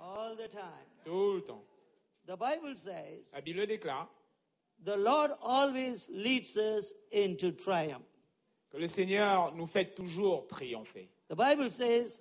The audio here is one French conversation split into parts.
All the time. Tout le temps. The Bible says, La Bible déclare the Lord always leads us into triumph. que le Seigneur nous fait toujours triompher. The Bible says,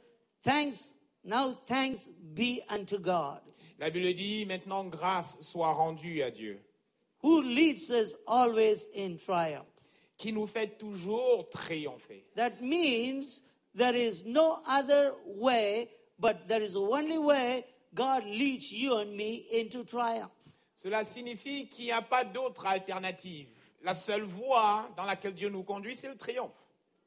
now thanks be unto God, La Bible dit maintenant grâce soit rendue à Dieu, who leads us always in triumph. qui nous fait toujours triompher. That means there is no other way, but there is only way God leads you and me into triumph. Cela signifie qu'il n'y a pas d'autre alternative. La seule voie dans laquelle Dieu nous conduit, c'est le triomphe.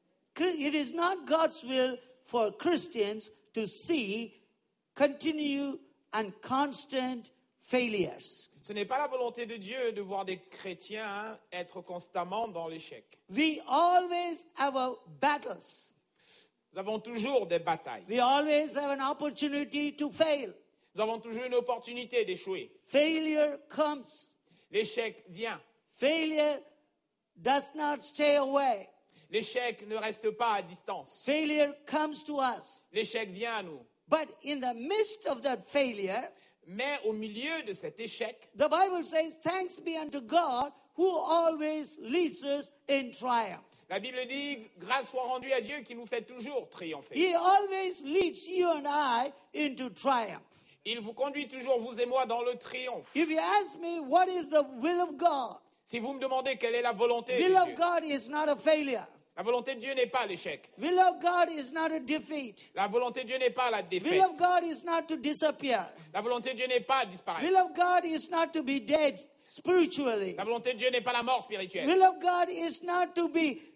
It is not God's will for Christians to see continue and constant failures. Ce n'est pas la volonté de Dieu de voir des chrétiens être constamment dans l'échec. We always have battles. Nous avons toujours des batailles. We always have an opportunity to fail. Nous avons toujours une opportunité d'échouer. Failure comes. L'échec vient. Failure does not stay away. L'échec ne reste pas à distance. Failure comes to us. L'échec vient à nous. But in the midst of that failure, Mais au milieu de cet échec, the Bible says, thanks be unto God who always leads us in triumph. la Bible dit, grâce soit rendue à Dieu qui nous fait toujours triompher. He always leads you and I into triumph. Il vous conduit toujours, vous et moi, dans le triomphe. If you ask me what is the will of God, Si vous me demandez quelle est la volonté de will of Dieu, God is not a failure. la volonté de Dieu n'est pas l'échec. Will of God is not a defeat. La volonté de Dieu n'est pas la Will défaite. of God is not to disappear. La volonté de Dieu n'est pas disparaître. Will of God is not to be dead spiritually. La volonté de Dieu n'est pas la mort spirituelle. Will of God is not to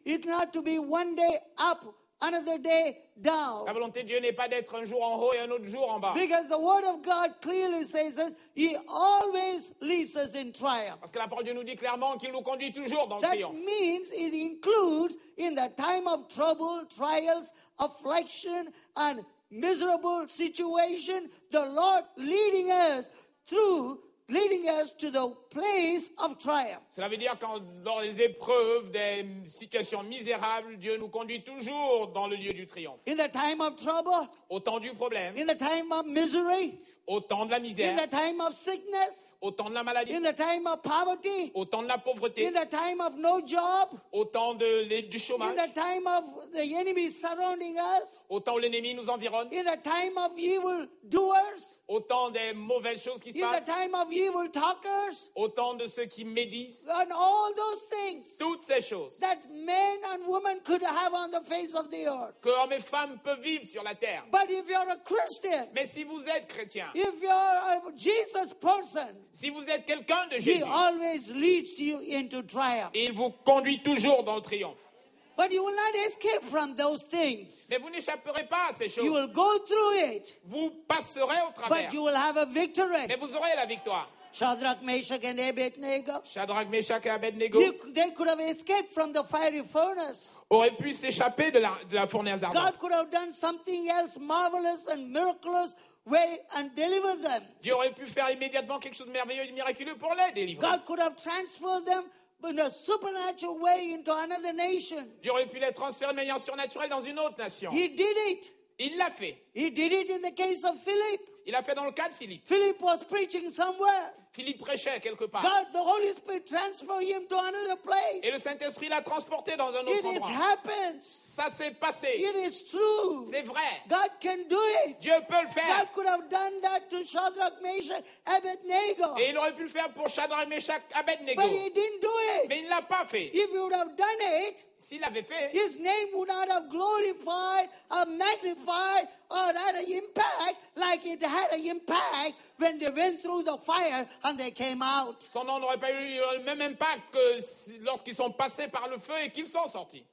be one day up, another day down. La volonté de Dieu n'est pas d'être un jour en haut et un autre jour en bas. Because the word of God clearly says us, He always leads us in triumph. Parce que la parole de Dieu nous dit clairement qu'il nous conduit toujours dans le That triomphe. means it includes in the time of trouble, trials, affliction, and miserable situation, the Lord leading us to the place of triumph. Cela veut dire quand dans les épreuves, des situations misérables, Dieu nous conduit toujours dans le lieu du triomphe. In the time of trouble, Au temps du problème, in the time of misery, au temps de la in misère, the time of sickness, au temps de la maladie, in the time of poverty, au temps de la pauvreté, in the time of no job, au temps du in chômage, the time of the enemy surrounding us, au temps où l'ennemi nous environne, in the time of evil doers, au temps des mauvaises choses qui se in the passent, time of evil talkers, au temps de ceux qui médisent, and all those things toutes ces choses that men and women could have on the face of the earth. que hommes et femmes peuvent vivre sur la terre. But if you're a Christian, Mais si vous êtes chrétien, if you're a Jesus person, si vous êtes quelqu'un de He Jésus, always leads you into triumph. il vous conduit toujours dans le triomphe. But you will not escape from those things. Mais vous n'échapperez pas à ces You choses. will go through it, Vous passerez au travers. but you will have a victory. Mais vous aurez la victoire. Shadrach, Meshach, and Abednego, Shadrach, Meshach et Abednego they could have escaped from the fiery furnace. auraient pu s'échapper de la fournaise ardente. God could have done something else marvelous and miraculous way and deliver them. Dieu aurait pu faire immédiatement quelque chose de merveilleux et de miraculeux pour les délivrer. God could have transferred them in a supernatural way into another nation. Dieu aurait pu les transférer de manière surnaturelle dans une autre nation. He did it. Il l'a fait. He did it in the case of Philip. Il l'a fait dans le cas de Philippe. Philip was preaching somewhere. Philippe prêchait quelque part. God, the Holy Spirit transferred him to another place. Et le Saint-Esprit l'a transporté dans un It autre is endroit. happens. Ça s'est passé. It is true. C'est vrai. God can do it. Dieu peut le faire. God could have done that to Shadrach, Meshach, Abednego. Et il aurait pu le faire pour Shadrach, Meshach, Abednego. But he didn't do it. Mais il ne l'a pas fait. If he would have done it, S'il l'avait fait, his name would not have glorified or magnified or had an impact like it had an impact when they went through the fire and they came out. son nom n'aurait pas eu le même impact que lorsqu'ils sont passés par le feu et qu'ils sont sortis.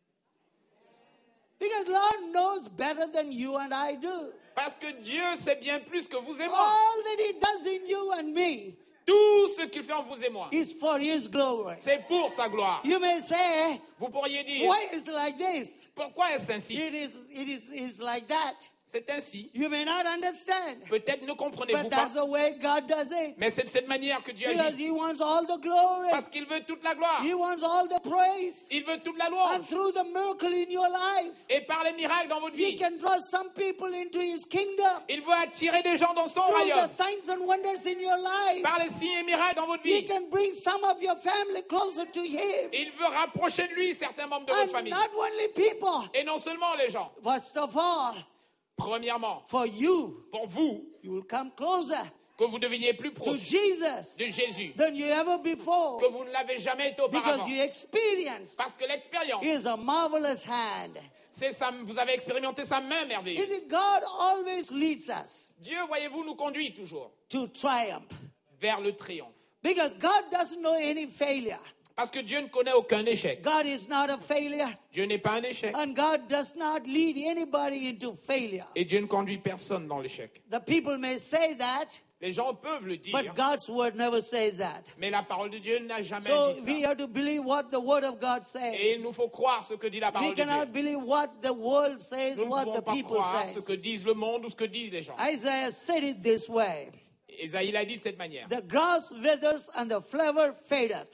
Because Lord knows better than you and I do. Parce que Dieu sait bien plus que vous et moi. All that he does in you and me Tout ce qu'il fait en vous et moi, is for his glory. c'est pour sa gloire. You may say, Vous pourriez dire, why is it like this? pourquoi est-ce ainsi? It is like that. C'est ainsi. You may not understand, Peut-être ne comprenez-vous but pas, that's the way God does it. mais c'est de cette manière que Dieu Because agit. He wants all the glory. Parce qu'il veut toute la gloire. He wants all the praise. Il veut toute la And louange. through the miracle in your life, Et par les miracles dans votre He vie, can draw some people into His kingdom. il veut attirer des gens dans son Through the royaume. signs and wonders in your life, Par les signes et miracles dans votre He vie, can bring some of your family closer to Him. il veut rapprocher de lui certains membres de votre And famille. not only people, Et non seulement les gens. first of all, Premièrement, for you, pour vous, you will come closer que vous deveniez plus to proche Jesus de Jésus than you ever before. que vous ne l'avez jamais été auparavant. Because you experience Parce que l'expérience, is a marvelous hand. c'est ça, vous avez expérimenté sa main You merveilleuse. see, God always leads us Dieu, voyez-vous, nous conduit toujours to triumph. vers le triomphe. Because God doesn't know any failure. Parce que Dieu ne connaît aucun échec. God is not a failure. Dieu n'est pas un échec. And God does not lead anybody into failure. Et Dieu ne conduit personne dans l'échec. The people may say that, Les gens peuvent le dire, but God's word never says that. mais la parole de Dieu n'a jamais So dit we ça. have to believe what the word of God Et il says. nous faut croire ce que dit la We parole de Dieu. cannot believe what the world says, Nous ne what pouvons the pas people croire ce que say. disent le monde ou ce que disent les gens. Isaiah said it this way. Ésaïe l'a dit de cette manière. The grass withers and the flower fadeth.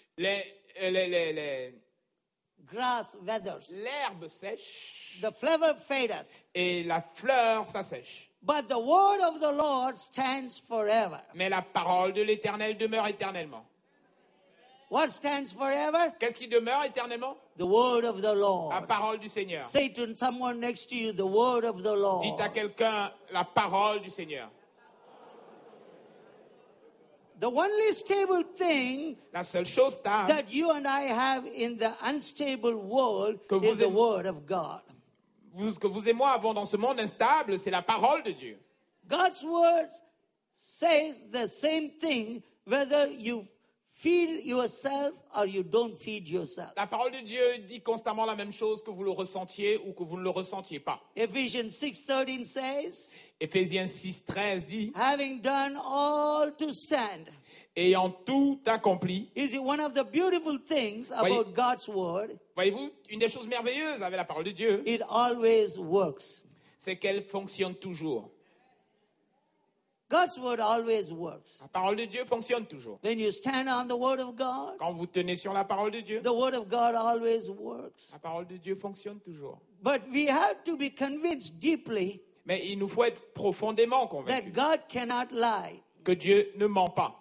Les- Grass withers. L'herbe sèche The flower fadeth. et la fleur s'assèche. But the word of the Lord stands forever. Mais la parole de l'Éternel demeure éternellement. What stands forever? Qu'est-ce qui demeure éternellement? The word of the La Lord. parole du Seigneur. Say to someone next to you, the word of the Lord. Dites à quelqu'un la parole du Seigneur. The only stable thing La seule chose stable that you and I have in the unstable world Que vous is the aimez- word of God. que vous et moi avons dans ce monde instable, c'est la parole de Dieu. God's word says the same thing whether you feed yourself or you don't feed yourself. La parole de Dieu dit constamment la même chose que vous le ressentiez ou que vous ne le ressentiez pas. Ephesians 6:13 says, Éphésiens 6,13 dit, having done all to stand. ayant tout accompli. Is it one of the beautiful things about God's word? Voyez-vous, une des choses merveilleuses avec la parole de Dieu, It always works. c'est qu'elle fonctionne toujours. God's word always works. La parole de Dieu fonctionne toujours. When you stand on the word of God, Quand vous tenez sur la parole de Dieu, the word of God always works. la parole de Dieu fonctionne toujours. But we have to be convinced deeply Mais il nous faut être profondément that convaincus God cannot lie. que Dieu ne ment pas.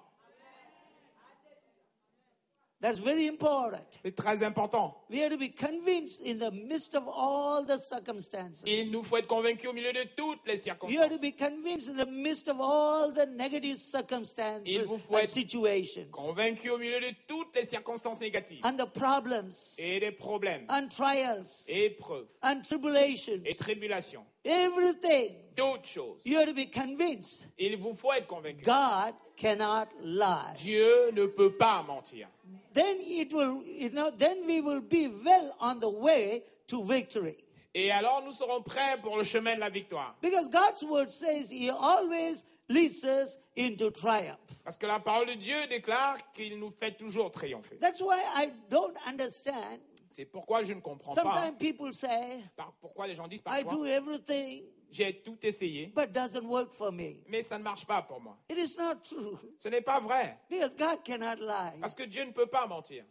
That's very important. C'est très important. We have to be convinced in the midst of all the circumstances. Il nous faut être convaincus au milieu de toutes les You have to circonstances. be convinced in the midst of all the negative circumstances Il vous faut and être situations Convaincus au milieu de toutes les circonstances négatives and the problems et des problèmes, and trials et épreuves, and tribulations. et tribulations, Everything. d'autres choses. You have to be convinced Il vous faut être convaincus. God cannot lie. Dieu ne peut pas mentir. Then it will, then we will be well on the way to victory. Et alors nous serons prêts pour le chemin de la victoire. Because God's word says He always leads us into triumph. Parce que la parole de Dieu déclare qu'il nous fait toujours triompher. That's why I don't understand. C'est pourquoi je ne comprends pas Sometimes people say, pourquoi les gens disent I parfois do everything, j'ai tout essayé, but doesn't work for me. mais ça ne marche pas pour moi. It is not true. Ce n'est pas vrai. Because God cannot lie. Parce que Dieu ne peut pas mentir.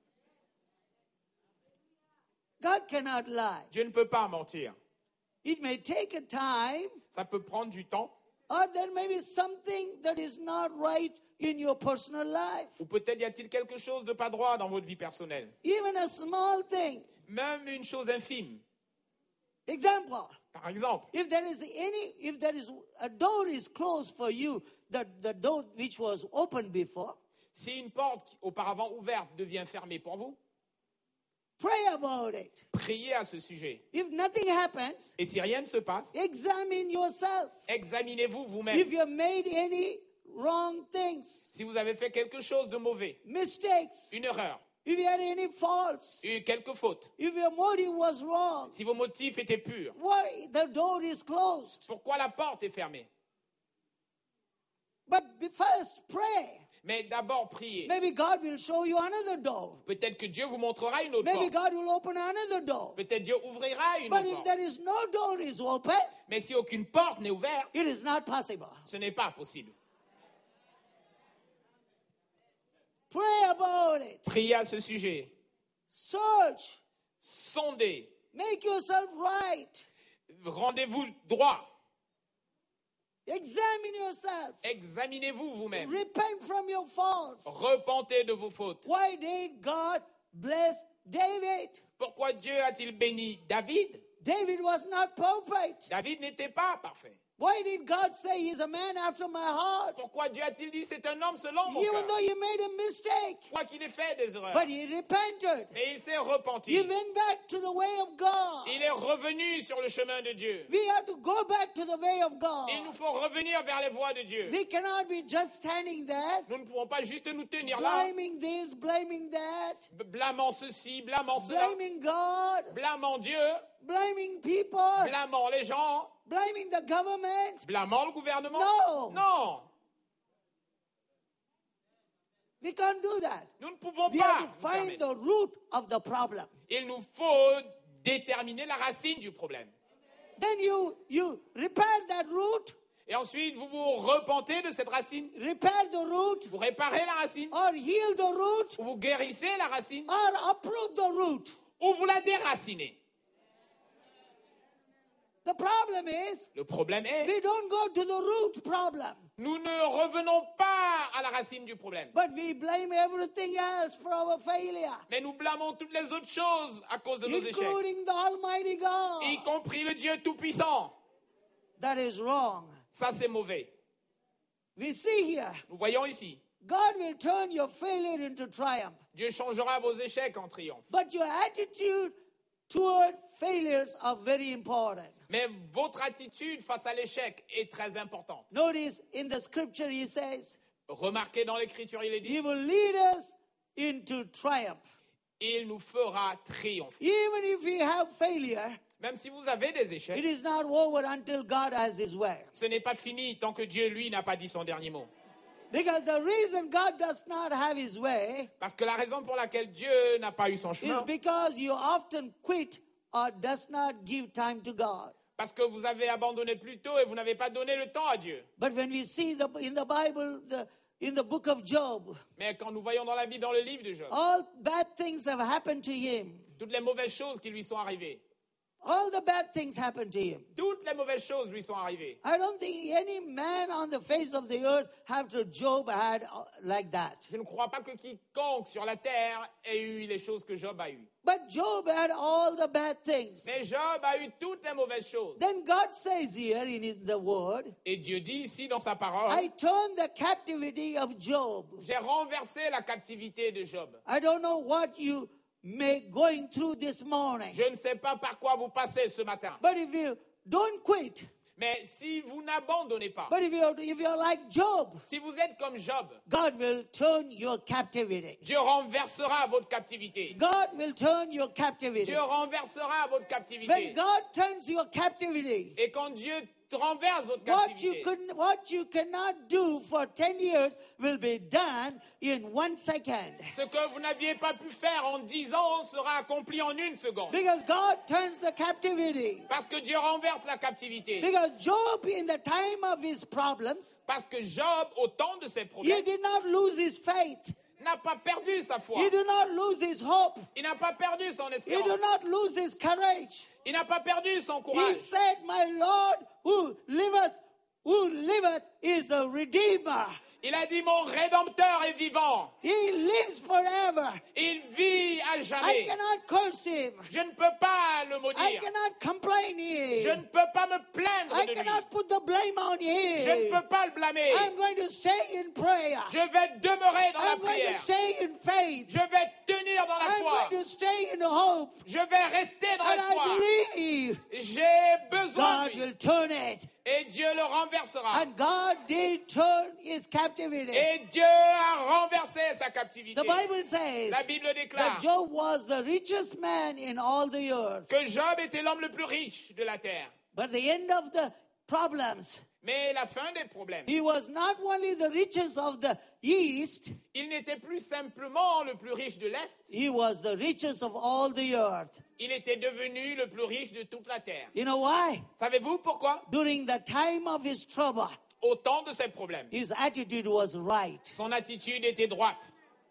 God cannot lie. Dieu ne peut pas mentir. It may take a time, Ça peut prendre du temps, or there may be something that is not right in your personal life. ou peut-être y a-t-il quelque chose de pas droit dans votre vie personnelle. Even a small thing. Même une chose infime. Example. Par exemple, If there is a door is closed for you, the door which was open before, si une porte auparavant ouverte devient fermée pour vous, pray about it. priez à ce sujet. If nothing happens, Et si rien ne se passe, examine yourself. examinez-vous vous-même. If you have made any wrong things, Si vous avez fait quelque chose de mauvais, mistakes, une erreur, if you had any faults, eu quelques fautes, if your motive was wrong, si vos motifs étaient purs, why the door is closed? pourquoi la porte est fermée? But first pray. Mais d'abord, priez. Maybe God will show you another door. Peut-être que Dieu vous montrera une autre Maybe porte. God will open another door. Peut-être Dieu ouvrira une But autre if porte. there is no door is open, Mais si aucune porte n'est ouverte, it is not possible. ce n'est pas possible. Pray about it. Priez à ce sujet. Search. Sondez. Make yourself right. Rendez-vous droit. Examine yourself. Examinez-vous vous-même. Repent from your faults. Repentez de vos fautes. Why did God bless David? Pourquoi Dieu a-t-il béni David? David was not perfect. David n'était pas parfait. Why did God say he's a man after my heart? Pourquoi Dieu a-t-il dit c'est un homme selon mon Even cœur? though he made a mistake. Quoi qu'il ait fait des erreurs. But he repented. Mais il s'est repenti. He went back to the way of God. Il est revenu sur le chemin de Dieu. We have to go back to the way of God. Il nous faut revenir vers les voies de Dieu. We cannot be just standing there, Nous ne pouvons pas juste nous tenir là, blaming this, blaming that, blâmant ceci, blâmant cela, blaming God, blâmant Dieu, blaming people, blâmant les gens, blaming the government. blâmant le gouvernement. No. Non, We can't do that. nous ne pouvons We pas. have to nous find permettre. the root of the problem. Il nous faut déterminer la racine du problème. Then you repair that root, Et ensuite, vous vous repentez de cette racine, repair the root, vous réparez la racine, or heal the root, ou vous guérissez la racine, or uproot the root. ou vous la déracinez. The problem is, Le problème est, we don't go to the root problem, nous ne revenons pas à la racine du problème. but we blame everything else for our failure, Mais nous blâmons toutes les autres choses à cause de nos échecs, including the Almighty God. y compris le Dieu Tout-Puissant. That is wrong. Ça, c'est mauvais. We see here, Nous voyons ici, God will turn your failure into triumph, Dieu changera vos échecs en triomphe. but your attitude toward failures are very important. Mais votre attitude face à l'échec est très importante. Notice in the scripture he says, Remarquez dans l'Écriture, il est dit, he will lead us into triumph. il nous fera triompher. Even if we have failure, Même si vous avez des it échecs, is not over until God has his way. ce n'est pas fini tant que Dieu, lui, n'a pas dit son dernier mot. Because the reason God does not have his way Parce que la raison pour laquelle Dieu n'a pas eu son is chemin, because you often quit or does not give time to God. parce que vous avez abandonné plus tôt et vous n'avez pas donné le temps à Dieu. But when we see in the Bible, in the book of Job, Mais quand nous voyons dans la Bible, dans le livre de Job, all bad things have happened to him. toutes les mauvaises choses qui lui sont arrivées, All the bad things happened to him. toutes les mauvaises choses lui sont arrivées. I don't think any man on the face of the earth after Job had like that. Je ne crois pas que quiconque sur la terre ait eu les choses que Job a eues. But Job had all the bad things. Mais Job a eu toutes les mauvaises choses. Then God says here in the word, Et Dieu dit ici dans sa parole, I turned the captivity of Job. j'ai renversé la captivité de Job. I don't know what you may going through this morning. Je ne sais pas par quoi vous passez ce matin. But if you don't quit, Mais si vous n'abandonnez pas, but if you're like Job, si vous êtes comme Job, God will turn your captivity. Dieu renversera votre captivité. God will turn your captivity. Dieu renversera votre captivité. When God turns your captivity, Et quand Dieu renverse votre captivité, what you cannot do for 10 years will be done in 1 second. ce que vous n'aviez pas pu faire en 10 ans sera accompli en 1 seconde. Because God turns the captivity. Parce que Dieu renverse la captivité. Because Job, in the time of his problems, Parce que Job, au temps de ses he problèmes, did not lose his faith. n'a pas perdu sa foi. He did not lose his hope. Il n'a pas perdu son He espérance. did not lose his courage. Il n'a pas perdu son He courage. said, my Lord who liveth is a redeemer. Il a dit, mon Rédempteur est vivant. He lives forever. Il vit à I jamais. cannot curse him. Je ne peux pas le I maudire. cannot complain Je him. ne peux pas me plaindre I de lui. cannot put the blame on Je ne him. peux pas le blâmer. I'm going to stay in prayer. Je vais demeurer dans la I'm going to prière. stay in faith. Je vais tenir dans la I'm foi. going to stay in hope. Je vais rester dans And la foi. I believe J'ai besoin God de will lui. turn it. Et Dieu le renversera. And God did turn his captivity. Et Dieu a renversé sa captivité. The Bible says La Bible that déclare Job was the richest man in all the earth. que Job était l'homme le plus riche de la terre. But at the end of the problems. Mais la fin des problèmes. He was not only the richest of the East, Il n'était plus simplement le plus riche de l'Est, he was the richest of all the earth. il était devenu le plus riche de toute la terre. You know why? Savez-vous pourquoi? During the time of his trouble, Au temps de ses problèmes, his attitude was right. son attitude était droite.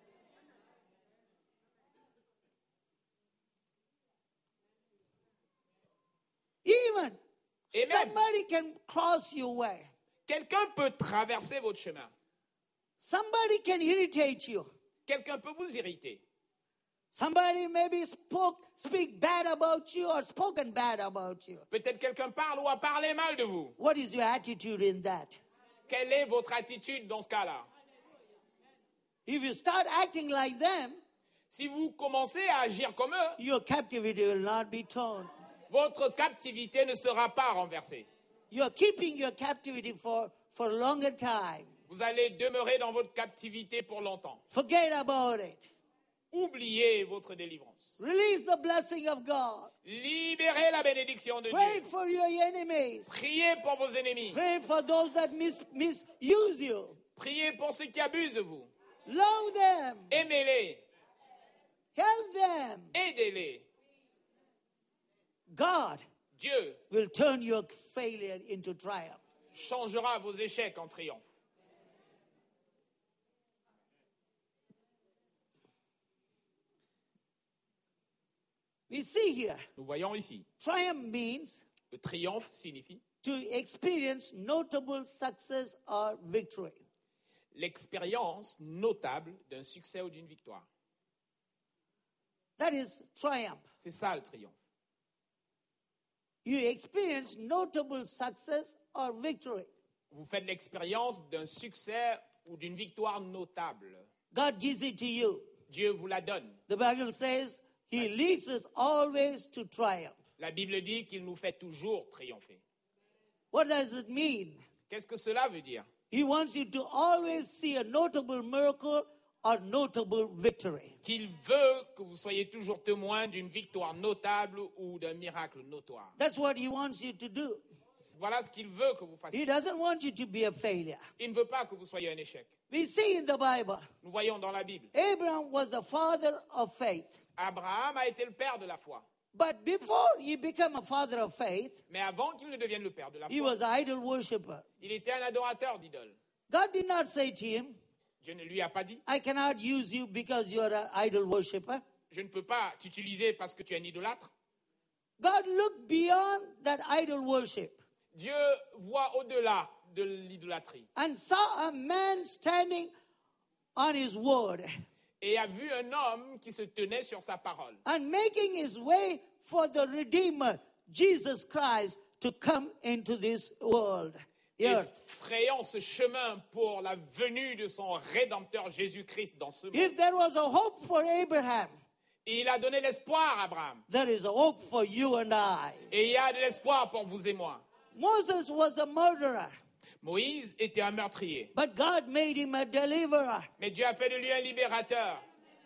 Even Amen. somebody can cross your way. Quelqu'un peut traverser votre chemin. Somebody can irritate you. Quelqu'un peut vous irriter. Somebody maybe speak bad about you or spoken bad about you. Peut-être quelqu'un parle ou a parlé mal de vous. What is your attitude in that? Quelle est votre attitude dans ce cas-là? If you start acting like them, Si vous commencez à agir comme eux, your captivity will not be torn. votre captivité ne sera pas renversée. You're keeping your captivity for a longer time. Vous allez demeurer dans votre captivité pour longtemps. Forget about it. Oubliez votre délivrance. Release the blessing of God. Libérez la bénédiction de Pray Dieu. for your enemies. Priez pour vos ennemis. Pray for those that misuse you. Priez pour ceux qui abusent de vous. Love them. Aimez-les. Help them. Aidez-les. God Dieu will turn your failure into triumph. changera vos échecs en triomphe. We see here, Nous voyons ici, triumph means le triomphe signifie to experience notable success or victory. l'expérience notable d'un succès ou d'une victoire. That is triumph. C'est ça le triomphe. You experience notable success or victory. Vous faites l'expérience d'un succès ou d'une victoire notable. God gives it to you. Dieu vous la donne. The Bible says He leads us always to triumph. La Bible dit qu'il nous fait toujours triompher. What does it mean? Qu'est-ce que cela veut dire? He wants you to always see a notable miracle or notable victory. Qu'il veut que vous soyez toujours témoin d'une victoire notable ou d'un miracle notoire. That's what He wants you to do. Voilà ce qu'il veut que vous fassiez. He doesn't want you to be a failure. Il ne veut pas que vous soyez un échec. We see in the Bible, Nous voyons dans la Bible, Abraham was the father of faith. Abraham a été le père de la foi. But before he became a father of faith, Mais avant qu'il ne devienne le père de la he foi, was an idol worshiper. il était un adorateur d'idoles. God did not say to him, Dieu ne lui a pas dit, I cannot use you because you're an idol worshiper. je ne peux pas t'utiliser parce que tu es un idolâtre. God looked beyond that idol worship Dieu voit au-delà de l'idolâtrie and saw a man standing on his word et a vu un homme qui se tenait sur sa parole and making his way for the Redeemer, Jesus Christ, to come into this world. et Earth. frayant ce chemin pour la venue de son Rédempteur Jésus-Christ dans ce monde. If there was a hope for Abraham, Et il a donné l'espoir à Abraham. there is a hope for you and I. Et il y a de l'espoir pour vous et moi. Moses was a murderer, Moïse était un meurtrier, but God made him a deliverer. mais Dieu a fait de lui un libérateur.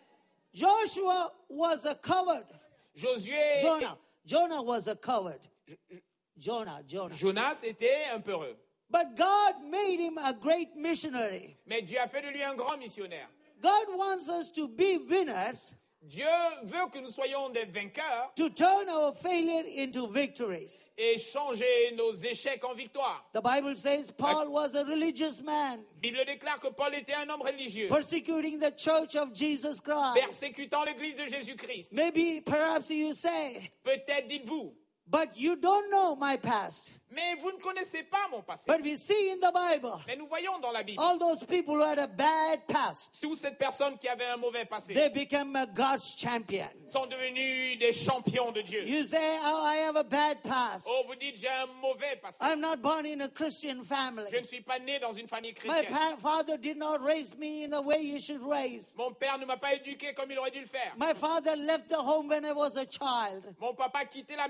Joshua was a coward. Josué, Jonah was a coward. Jonah. Jonas était un peureux. But God made him a great missionary. Mais Dieu a fait de lui un grand missionnaire. God wants us to be winners, Dieu veut que nous soyons des vainqueurs to turn our failure into victories. et changer nos échecs en victoire. The Bible says Paul was a religious man, La Bible déclare que Paul était un homme religieux, persecuting the church of Jesus Christ. persécutant l'église de Jésus-Christ. Perhaps you say, Peut-être dites-vous, but you don't know my past. mais vous ne connaissez pas mon passé. But we see in the Bible, Mais nous voyons dans la Bible, all those people who had a bad past, toutes ces personnes qui avaient un mauvais passé they become a God's champion. sont devenues des champions de Dieu. You say, oh, I have a bad past. Oh, vous dites, j'ai un mauvais passé. I'm not born in a Christian family. Je ne suis pas né dans une famille My chrétienne. father did not raise me in the way you should raise. Mon père ne m'a pas éduqué comme il aurait dû le faire. My father left the home when I was a child. Mon papa a quitté la maison alors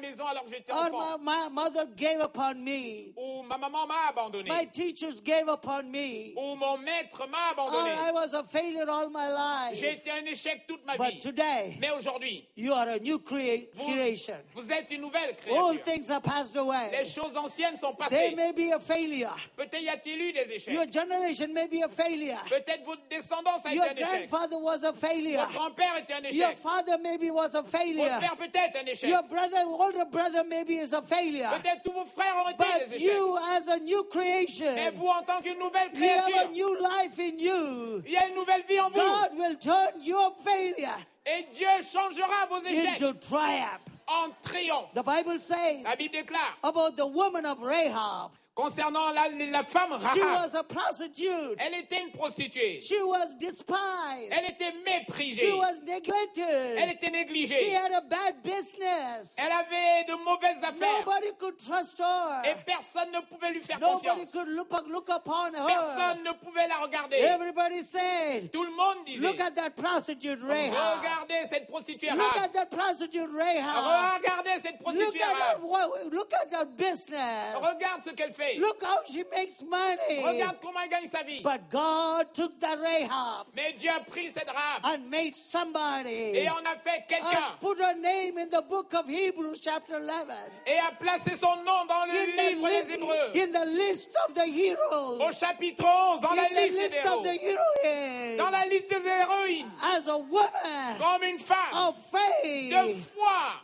alors que j'étais or enfant. my mother gave upon me, Ou ma maman m'a abandonné. my teachers gave upon me, Ou mon maître m'a or abandonné. I was a failure all my J'ai life. été un échec toute ma But vie. today, Mais aujourd'hui, you are a new creation. vous êtes une nouvelle All créature. things are passed Les away. choses anciennes sont They passées. may be a failure. Peut-être y a-t-il eu des échecs. Your generation may be a failure. Peut-être votre descendance a été Your un échec. grandfather was a failure. Votre grand-père était un Your échec. father maybe was a Votre failure. père peut-être un échec. Your brother, older brother maybe is a failure. Peut-être tous vos frères ont été But des échecs. you as a new creation, Mais vous, en tant qu'une nouvelle you have a créature, new life in you. il y a une nouvelle vie en vous. God will turn your failure Et Dieu changera vos échecs into triumph. en triomphe. The Bible says La Bible déclare, about the woman of Rahab, concernant la femme she Rahab, was a prostitute. elle était une prostituée. She was despised. Elle était She méprisée. was Elle neglected. était She négligée. had a bad business. Elle avait de mauvaises affaires. Nobody could trust her. Et personne ne pouvait lui faire Nobody confiance. could look upon her. Personne ne pouvait la regarder. Everybody said, Tout le monde disait, look at that prostitute Rahab. regardez cette prostituée Look Rahab. at that prostitute Rahab. Regardez cette Look prostituée at that, Rahab. look at that business. Regarde ce qu'elle fait. Look how she makes money. Regarde comment elle gagne sa vie. But God took that Rahab Mais Dieu a pris cette Rahab and made somebody et en a fait quelqu'un and put her name in the book of Hebrews chapter 11. et a placé son nom dans le livre des Hébreux. In the list of the heroes. Au chapitre 11, dans la In the liste des list héros. of the heroines. Dans la liste des héroïnes. As a woman Comme une femme of de faith. foi.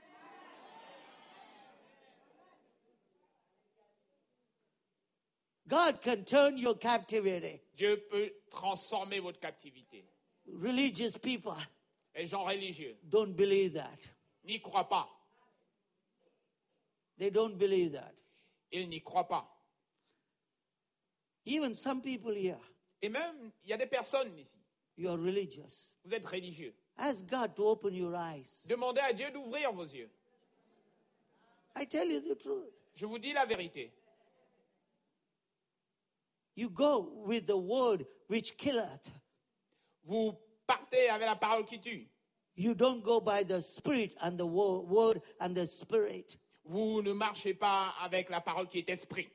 God can turn your captivity. Dieu peut transformer votre captivité. Religious people Les gens religieux don't believe that. n'y croient pas. They don't believe that. Ils n'y croient pas. Even some people here, Et même, il y a des personnes ici. you are religious. Vous êtes religieux. Ask God to open your eyes. Demandez à Dieu d'ouvrir vos yeux. I tell you the truth. Je vous dis la vérité. You go with the word which killeth. Vous partez avec la parole qui tue. You don't go by the spirit and the word and the spirit. Vous ne marchez pas avec la parole qui est esprit.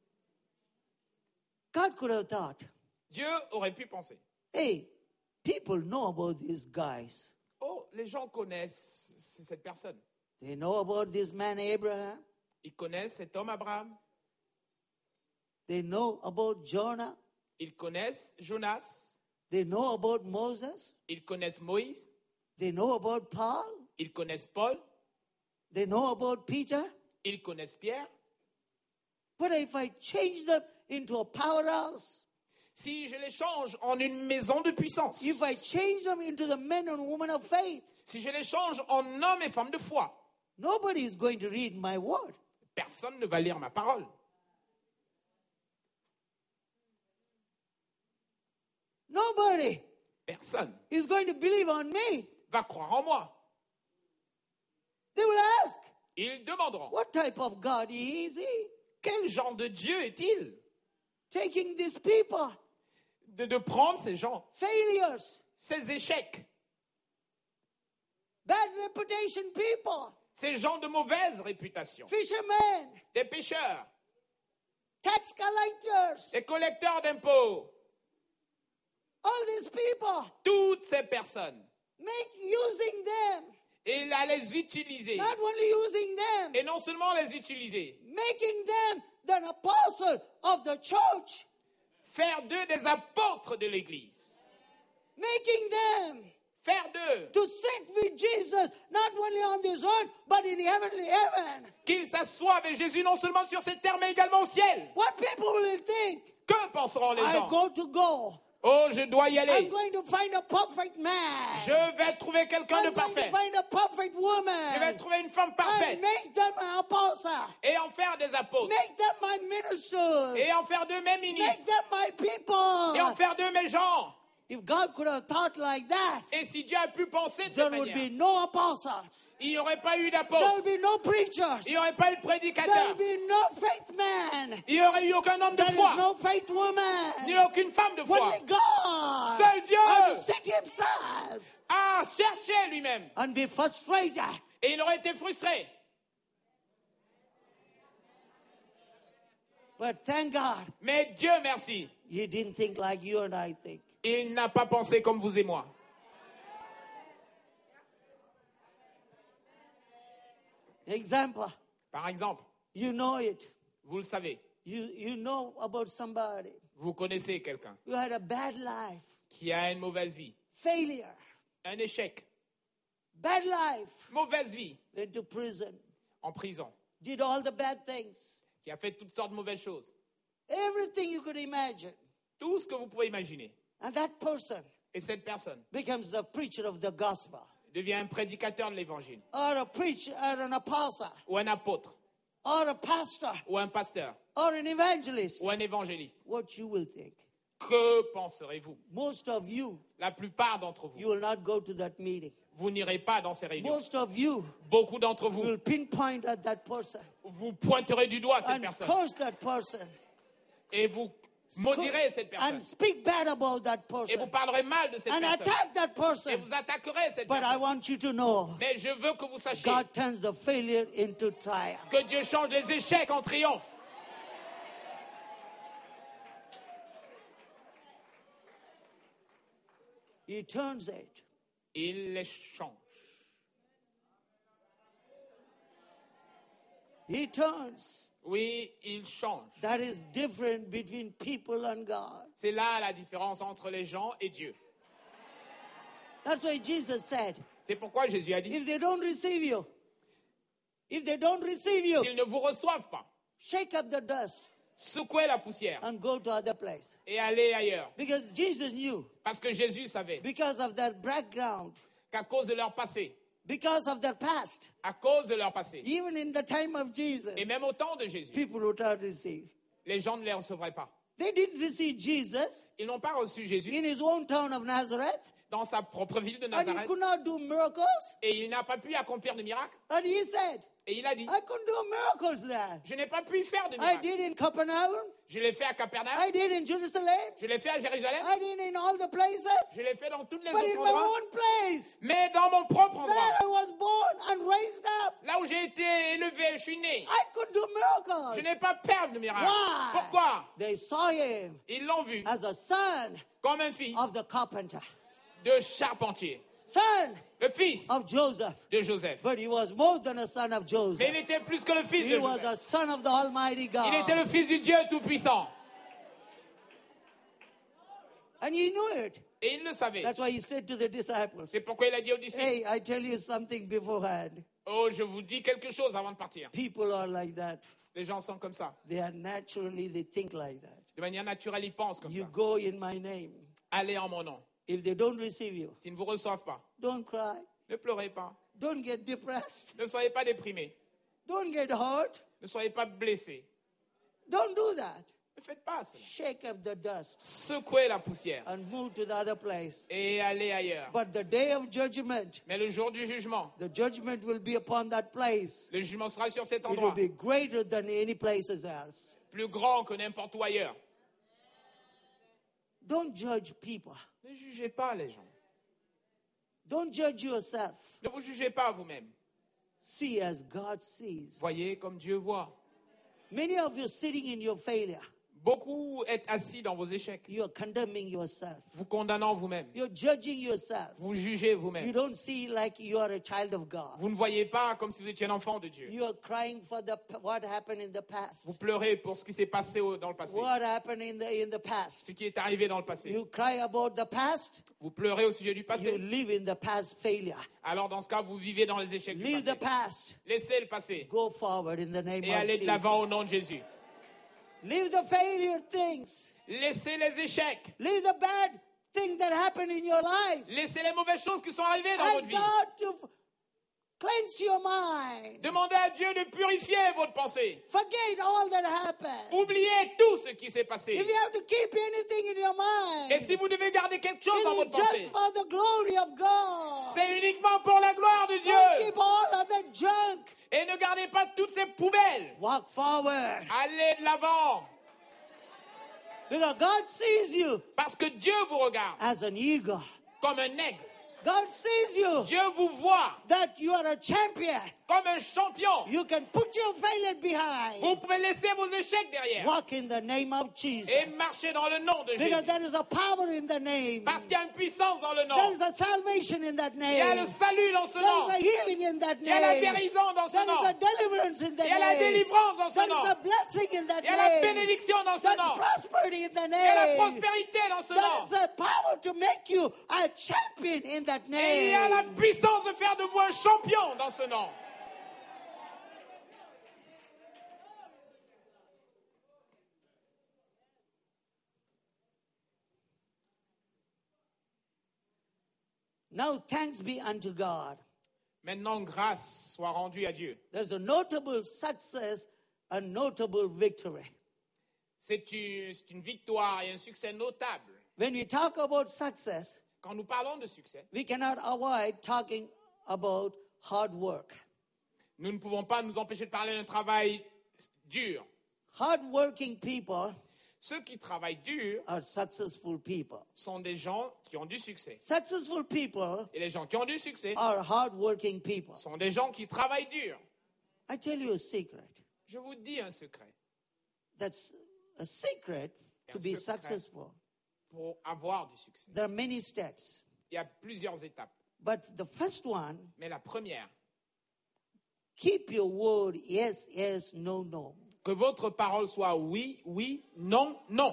God could have thought, Dieu aurait pu penser. hey, people know about these guys. Oh, les gens connaissent cette personne. They know about this man Abraham. Ils connaissent cet homme Abraham. They know about Jonah. Ils connaissent Jonas. They know about Moses. Ils connaissent Moïse. They know about Paul. Ils connaissent Paul. They know about Peter. Ils connaissent Pierre. But if I change them into a powerhouse, Si je les change en une maison de puissance, if I change them into the men and women of faith, si je les change en hommes et femmes de foi, nobody is going to read my word. personne ne va lire ma parole. Nobody Personne is going to believe on me. va croire en moi. They will ask, Ils demanderont, what type of God is he? quel genre de Dieu est-il Taking these people, de prendre ces gens, failures, ces échecs, bad reputation people, ces gens de mauvaise réputation, fishermen, des pêcheurs, tax collectors, des collecteurs d'impôts, all these people, toutes ces personnes, using them, et à les utiliser. not only using them, Et non seulement les utiliser, making them the apostle of the church, faire d'eux des apôtres de l'Église, making them faire d'eux to sit with Jesus, not only on this earth, but in heavenly heaven. qu'ils s'assoient avec Jésus non seulement sur cette terre, mais également au ciel. What people will think, Que penseront les I gens? go to go. Oh, je dois y I'm aller. going to find a perfect man. Je vais trouver quelqu'un de I'm going to parfait. find a perfect Je vais woman. trouver une femme And parfaite make them an apostle. et en faire des apôtres. Make them my ministers. Et en faire d'eux mes ministres. Make them my people. Et en faire d'eux mes gens. If God could have thought like that, Et si Dieu a pu penser de there cette would manière, be no apostles. il n'y aurait pas eu There d'apôtres. will be no preachers. Il n'y aurait pas eu de There prédicateurs. will be no faith man. Il n'y aurait eu aucun homme de There foi. is no faith woman. Ni aucune femme de foi. Only God Seul Dieu had to set himself a cherché lui-même. and be frustrated. Et il aurait été frustré. But thank God, Mais Dieu merci, he didn't think like you and I think. il n'a pas pensé comme vous et moi. Example, Par exemple, you know it. vous le savez, You know about somebody. vous connaissez quelqu'un You had a bad life, qui a une mauvaise vie, failure, un échec, bad life, mauvaise vie, went to prison, en prison, did all the bad things, qui a fait toutes sortes de mauvaises choses. everything you could imagine. Tout ce que vous pouvez imaginer. And that person Et cette personne becomes the preacher of the gospel, devient un prédicateur de l'évangile, or a preacher, or an apostle, ou un apôtre, or a pastor, ou un pasteur, or an evangelist. ou un évangéliste. What you will think. Que penserez-vous? Most of you, La plupart d'entre you vous, will not go to that meeting. vous n'irez pas dans ces réunions. Most of you Beaucoup d'entre vous, will pinpoint at that person vous pointerez du doigt cette and personne curse that person. et vous maudirez cette personne And speak bad about that et vous person. parlerez mal de cette And personne attack that et person. vous attaquerez cette But I personne. want you to know, Mais je veux que vous sachiez God turns the failure into triumph. que Dieu change les échecs en triomphe. He turns it. Il les change. He turns. Oui, il change. That is different between people and God. C'est là la différence entre les gens et Dieu. That's why Jesus said, C'est pourquoi Jésus a dit, if they don't receive you, if they don't receive you, s'ils ne vous reçoivent pas, shake up the dust secouez la poussière and go to other place. et allez ailleurs. Because Jesus knew, Parce que Jésus savait because of their background, qu'à cause de leur passé, because of their past, à cause de leur passé, even in the time of Jesus, et même au temps de Jésus, people would not receive. les gens ne les recevraient pas. They didn't receive Jesus Ils n'ont pas reçu Jésus in his own town of Nazareth, dans sa propre ville de and he Nazareth could not do miracles. et il n'a pas pu accomplir de miracles. And he said, Et il a dit, I couldn't do miracles there. je n'ai pas pu faire de I miracles. did in Capernaum, Je l'ai fait à Capernaum, I did in Jerusalem, je l'ai fait à Jérusalem, I did in all the places, je l'ai fait dans tous les but autres in my endroits, own place, mais dans mon propre where endroit, I was born and raised up, là où j'ai été élevé, je suis né, I could do je miracles. n'ai pas peur de miracles. Why? Pourquoi? They saw him Ils l'ont vu as a son comme un fils of the carpenter, de charpentier, son le fils of Joseph. de Joseph. But he was more than a son of Mais Joseph. il était plus que le fils He de was Joseph. a son of the Almighty Il était God. le fils du Dieu Tout-Puissant. And he knew it. Et il le savait. That's why he said to the disciples, C'est pourquoi il a dit aux disciples, hey, I tell you something beforehand. oh, je vous dis quelque chose avant de partir. People are like that. Les gens sont comme ça. They are naturally, they think like that. De manière naturelle, ils pensent comme You ça. go in my name. Allez en mon nom. If they don't receive you, S'ils ne vous reçoivent pas, don't cry. ne pleurez pas. Don't get depressed. Ne soyez pas déprimés. Don't get hurt. Ne soyez pas blessés. Don't do that. Ne faites pas cela. Shake up the dust Secouez la poussière and move to the other place. et allez ailleurs. But the day of judgment, Mais le jour du jugement, the judgment will be upon that place. le jugement sera sur cet It will endroit, be greater than any places else. plus grand que n'importe où ailleurs. Don't judge people. Ne jugez pas les gens. Don't judge yourself. Ne vous jugez pas vous-même. See as God sees. Voyez comme Dieu voit. Many of you sitting in your failure, Beaucoup êtes assis dans vos échecs, you are condemning yourself. vous condamnant vous-même, You're judging yourself. vous jugez You vous-même. don't see like you are a child of God. Vous ne voyez pas comme si vous étiez un enfant de Dieu. You are crying for what happened in the past. Vous pleurez pour ce qui s'est passé dans le passé, What happened in the past. ce qui est arrivé dans le passé. You cry about the past. Vous pleurez au sujet du You passé. live in the past failure. Alors dans ce cas, vous vivez dans les échecs du Leave the passé. past. Laissez le passé Go forward in the name et of allez de l'avant au Jesus. nom de Jésus. Leave the failure things. Laissez les échecs. Leave the bad things that happened in your life. Laissez les mauvaises choses qui sont arrivées dans Ask votre vie. God to cleanse your mind. Demandez à Dieu de purifier votre pensée. Forget all that happened. Oubliez tout ce qui s'est passé. If you have to keep anything in your mind, Et si vous devez garder quelque chose dans it votre is just pensée, for the glory of God. c'est uniquement pour la gloire de Don't Dieu. keep all of that junk. Et ne gardez pas toutes ces poubelles. Walk forward. Allez de l'avant. Because God sees you Parce que Dieu vous regarde as an eagle. comme un aigle. God sees you Dieu vous voit that you are a champion. comme un champion. You can put your failure behind. Vous pouvez laisser vos échecs derrière Walk in the name of Jesus. et marcher dans le nom de Because Jésus. there is a power in the name. Parce qu'il y a une puissance dans le There nom. is a salvation in that Il y a le name. salut dans ce There nom. is a healing in that Il y a la name. guérison dans ce There is a nom. deliverance in that Il y a la name. délivrance dans ce There is nom. a blessing in that Il y a la name. bénédiction dans ce There is nom. prosperity in that Il y a la name. prospérité dans ce There nom. is a power to make you a champion in that Et il y a la name. puissance de faire de vous un champion dans ce nom. Now thanks be unto God. Maintenant, grâce soit rendue à Dieu. There's a notable success, a notable victory. C'est une victoire et un succès notable. When we talk about success, Quand nous parlons de succès, we cannot avoid talking about hard work. nous ne pouvons pas nous empêcher de parler d'un travail dur. Hard-working people Ceux qui travaillent dur are successful people. sont des gens qui ont du succès. Successful people Et les gens qui ont du succès are hard-working people. sont des gens qui travaillent dur. I tell you a secret. Je vous dis un secret. That's a secret to Un be secret. successful. Pour avoir du succès, There are many steps. il y a plusieurs étapes. But the first one, Mais la première, keep your word yes, yes, no, no. que votre parole soit oui, oui, non, non.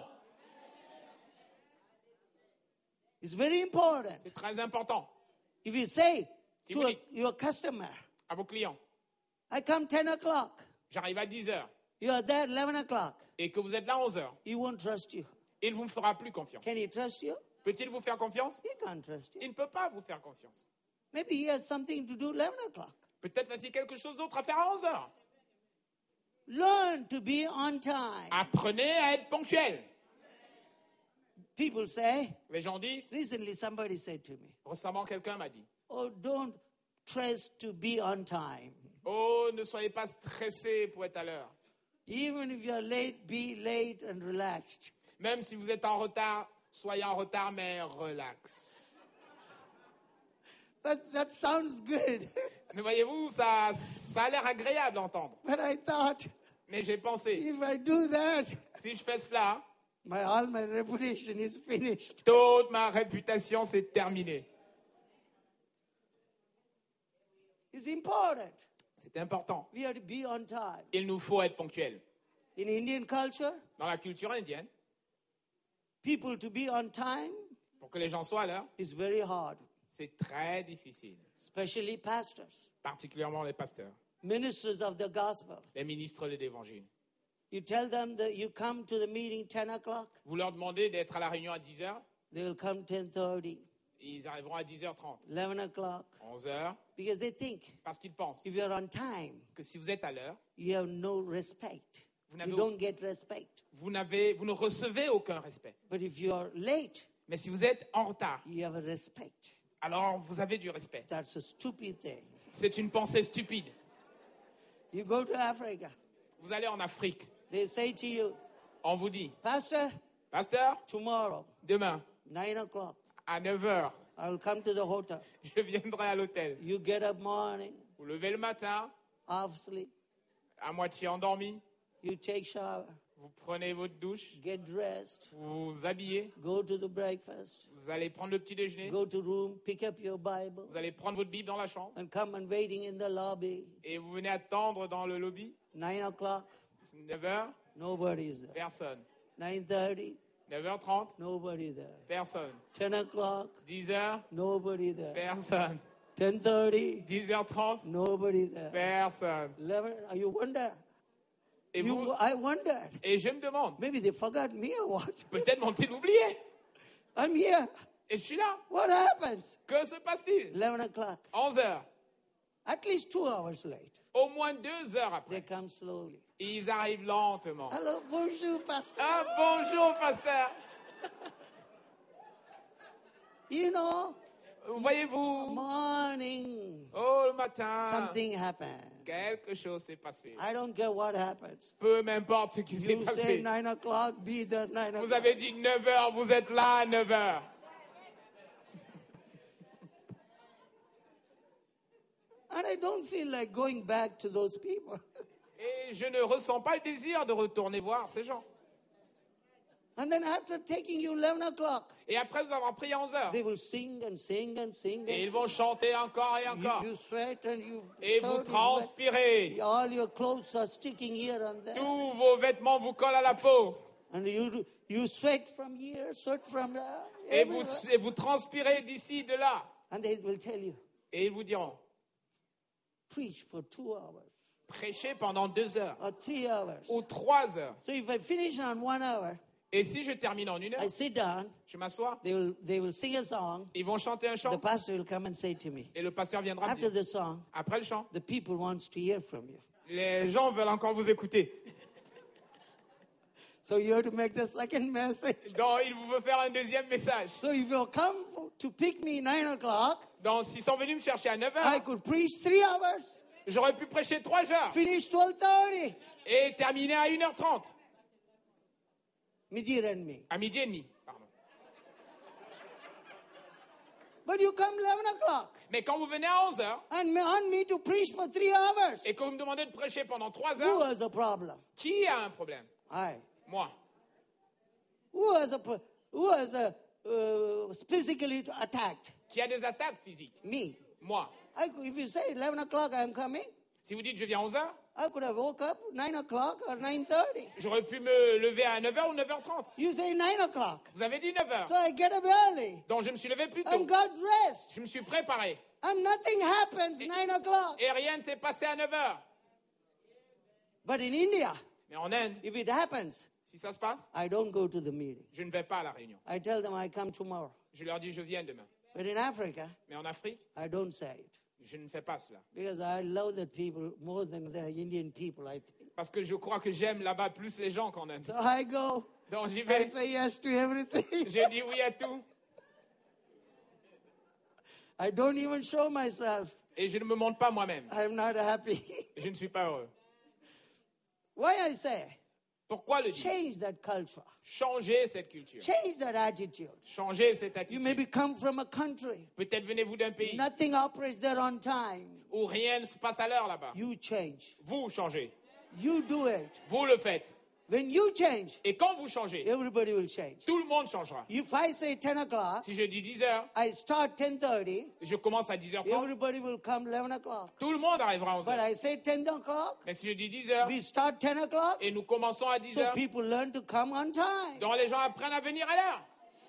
It's very important. C'est très important. If you say Si to vous dites your customer, à vos clients, I come 10 o'clock, j'arrive à 10 heures you are there 11 o'clock, et que vous êtes là à 11 heures, he won't trust you. il ne vous fera plus confiance. Can he trust you? Peut-il vous faire confiance? He can't trust you. Il ne peut pas vous faire confiance. Maybe he has something to do 11 o'clock. Peut-être a-t-il quelque chose d'autre à faire à 11 heures. Learn to be on time. Apprenez à être ponctuel. People say, Les gens disent, recently somebody said to me, récemment quelqu'un m'a dit, oh, don't stress to be on time. oh, ne soyez pas stressés pour être à l'heure. Even if you're late, be late and relaxed. Même si vous êtes en retard, soyez en retard, mais relax. That sounds good. Mais voyez-vous, ça a l'air agréable d'entendre. But I thought, Mais j'ai pensé, if I do that, si je fais cela, all my reputation is finished. toute ma réputation s'est terminée. It's important. C'est important. We have to be on time. Il nous faut être ponctuels. In Indian culture, Dans la culture indienne, people to be on time pour que les gens soient à l'heure, is very hard, c'est très difficile. especially pastors, Particulièrement les pasteurs, ministers of the gospel. les ministres de l'Évangile. You tell them that you come to the meeting 10 o'clock, Vous leur demandez d'être à la réunion à 10 heures, they will come 10:30, ils arriveront à 10h30, 11 o'clock, 11 heures, because they think parce qu'ils pensent if you're on time, que si vous êtes à l'heure, you have no respect. Vous n'avez You don't get respect. vous ne recevez aucun respect. But if you're late, Mais si vous êtes en retard, you have a respect. alors vous avez du respect. That's a stupid thing. C'est une pensée stupide. You go to Africa, Vous allez en Afrique, they say to you, on vous dit, Pastor, pasteur, tomorrow, demain, 9 o'clock, à 9 heures, I will come to the hotel. je viendrai à l'hôtel. You get up morning, Vous levez le matin, half sleep, à moitié endormi, you take shower, vous prenez votre douche, get dressed, vous vous habillez, go to the breakfast, vous allez prendre le petit déjeuner, go to room, pick up your Bible, vous allez prendre votre Bible dans la chambre and come and waiting in the lobby. et vous venez attendre dans le lobby. 9 o'clock, 9 heures, nobody is there. personne. 9:30, 9h30, nobody there. personne. 10 o'clock, 10 heures, nobody there. personne. 10:30, 10h30, nobody there. personne. 11, you wonder. Et, vous, I wondered. et je me demande, Maybe they forgot me or what? peut-être m'ont-ils oublié. I'm here. Et je suis là. What happens? Que se passe-t-il? 11 o'clock. 11 heures. At least 2 hours late. Au moins 2 heures They après. come slowly. Ils arrivent lentement. Hello, bonjour, pastor. Ah, bonjour, pasteur. You know, Voyez-vous, morning, oh, le matin, something happened. quelque chose s'est passé. I don't care what happens. Peu m'importe ce qui s'est You say passé. 9 o'clock, be there 9 Vous o'clock. avez dit 9 heures, vous êtes là à 9 heures. And I don't feel like going back to those people. Et je ne ressens pas le désir de retourner voir ces gens. And then after taking you 11 o'clock, Et après vous avoir prié à 11 heures, they will sing and sing and sing. et ils And vont chanter encore et encore. you sweat and you Et vous shirt is wet. transpirez. All your clothes are sticking here and there. Tous vos vêtements vous collent à la peau. And you sweat from here, sweat from there. Et everywhere. vous transpirez d'ici, de là. And they will tell you, Et ils vous diront, preach for 2 hours prêchez pendant 2 heures or 3 hours. ou 3 heures. So if I finish on 1 hour, Et si je termine en 1 heure, I sit down, je m'assois, they will sing a song. ils vont chanter un The chant, pastor will come and say to me, et le pasteur viendra me after dire, the song, après le chant, the people wants to hear from you. les gens veulent encore vous écouter. So you have to make the second message. Donc, il vous veut faire un deuxième message. So if you come to pick me 9 o'clock, Donc, s'ils sont venus me chercher à 9 I heures, could preach 3 hours, j'aurais pu prêcher 3 heures finish 12:30. et terminer à 1h30, Midir and me. à midi et demi. Pardon. But you come 11 o'clock Mais quand vous venez à 11 heures and want me to preach for 3 hours. et que vous me demandez de prêcher pendant 3 Who heures, has a problem? qui a un problème? I. Moi. Who has physically attacked? Qui a des attaques physiques? Me. Moi. If you say 11 o'clock I am coming, Si vous dites je viens à 11 heures, I could have woke up 9 o'clock or 9:30. j'aurais pu me lever à 9 heures ou 9h30. You say 9 o'clock. Vous avez dit 9 heures. So I get up early Donc je me suis levé plus and tôt. got dressed. Je me suis préparé. And nothing happens 9 o'clock. Et rien ne s'est passé à 9 heures. But in India, Mais en Inde, if it happens, si ça se passe, I don't go to the meeting. je ne vais pas à la réunion. I tell them I come tomorrow. Je leur dis je viens demain. But in Africa, Mais en Afrique, I don't say it. je ne fais pas cela. Because I love the people more than the Indian people, I think. Parce que je crois que j'aime là-bas plus les gens qu'en Inde. So I go, Donc j'y I vais. say yes to everything. Je dis oui à tout. I don't even show myself. Et je ne me montre pas moi-même. I'm not happy. Je ne suis pas heureux. Why I say, Pourquoi le dire? change that culture. Changez cette culture. Change that attitude. Changez cette You attitude. maybe come from a country. Peut-être venez-vous d'un pays Nothing operates there on time. où rien ne se passe à l'heure là-bas. You change. Vous changez. You do it. Vous le faites. When you change, Et quand vous changez, everybody will change. tout le monde changera. If I say 10 o'clock, Si je dis 10 heures, I start 10:30, je commence à 10h30, everybody will come 11 o'clock. tout le monde arrivera à 11 But heures. I say 10 o'clock, Mais si je dis 10 heures we start 10 o'clock, et nous commençons à 10 so heures, people learn to come on time. donc les gens apprennent à venir à l'heure.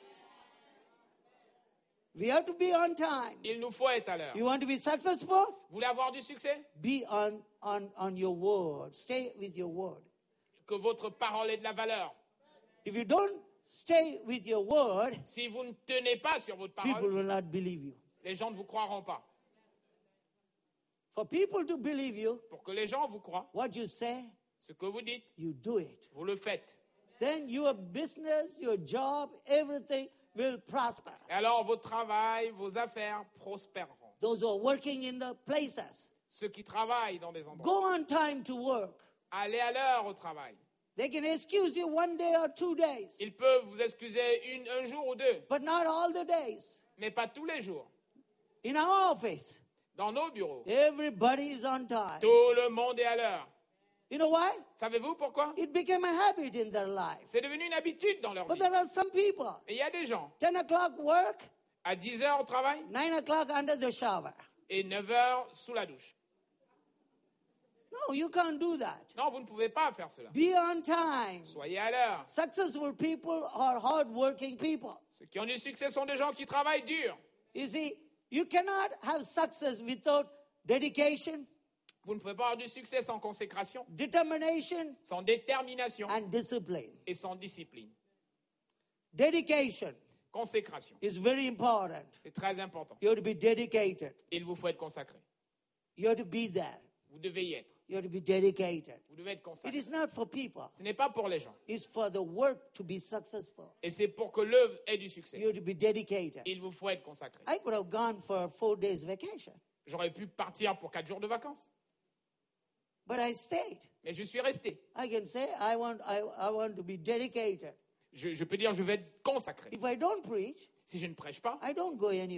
We have to be on time. Il nous faut être à l'heure. You want to be successful? Vous voulez avoir du succès? Be on your word. Stay with your word. Que votre parole ait de la valeur. If you don't stay with your word, Si vous ne tenez pas sur votre people parole, will not believe you. les gens ne vous croiront pas. For people to believe you, Pour que les gens vous croient, what you say, ce que vous dites, you do it. vous le faites. Then your business, your job, everything will prosper. Et alors votre travail, vos affaires prospéreront. Those who are working in the places, Ceux qui travaillent dans des endroits, go on time to work. allez à l'heure au travail. They can excuse you 1 day or 2 days, Ils peuvent vous excuser un jour ou deux, but not all the days. mais pas tous les jours. In our office, Dans nos bureaux, everybody is on time. tout le monde est à l'heure. You know why? Savez-vous pourquoi? It became a habit in their life. C'est devenu une habitude dans leur But vie. there are some people, Et il y a des gens, 10 o'clock work, à 10 heures au travail 9 o'clock under the shower. et 9 heures sous la douche. No, you can't do that. Non, vous ne pouvez pas faire cela. Be on time. Soyez à l'heure. Successful people are hard-working people. Ceux qui ont du succès sont des gens qui travaillent dur. You see, you cannot have success without dedication, Vous ne pouvez pas avoir du succès sans consécration, determination, sans détermination and discipline. et sans discipline. Dedication Consécration, is very important. c'est très important. You have to be dedicated. Il vous faut être consacré. You have to be there. Vous devez y être. You have to be dedicated. Vous devez être It consacré. is not for people. Ce n'est pas pour les gens. It's for the work to be successful. Et c'est pour que l'œuvre ait du succès. You have to be dedicated. Il vous faut être consacré. I could have gone for 4 days vacation, J'aurais pu partir pour 4 jours de vacances. but I stayed. Mais je suis resté. I can say I want to be dedicated. Je peux dire je vais être consacré. If I don't preach, Si je ne prêche pas, I don't go anywhere.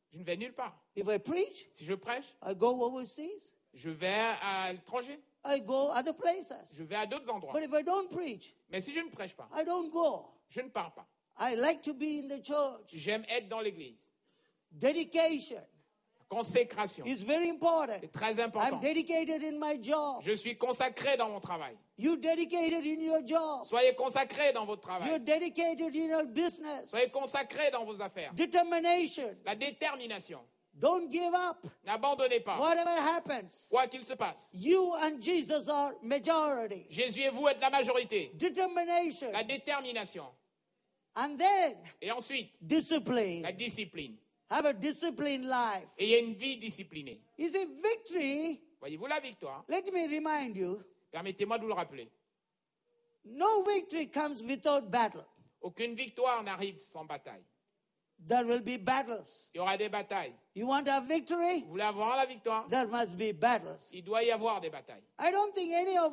Je ne vais nulle part. If I preach, Si je prêche, I go overseas. je vais à l'étranger. I go other places. Je vais à d'autres endroits. But if I don't preach, Mais si je ne prêche pas, I don't go. je ne pars pas. I like to be in the church. J'aime être dans l'église. Dedication Consécration. is very important. C'est très I'm important. dedicated in my job. Je suis consacré dans mon travail. You dedicated in your job. Soyez consacrés dans votre You're travail. dedicated in your business. Soyez consacrés dans vos affaires. Determination. La détermination. Don't give up. N'abandonnez pas. Whatever happens. Quoi qu'il se passe. You and Jesus are majority. Jésus et vous êtes la majorité. Determination. La détermination. And then Et ensuite, la discipline. discipline. Have a disciplined life. Et il y a une vie disciplinée. You see, victory, Voyez-vous la victoire? let me remind you, Permettez-moi de vous le rappeler. no victory comes without battle. Aucune victoire n'arrive sans bataille. There will be battles. Il y aura des batailles. You want to have victory? Vous voulez avoir la victoire? There must be battles. Il doit y avoir des batailles. I don't think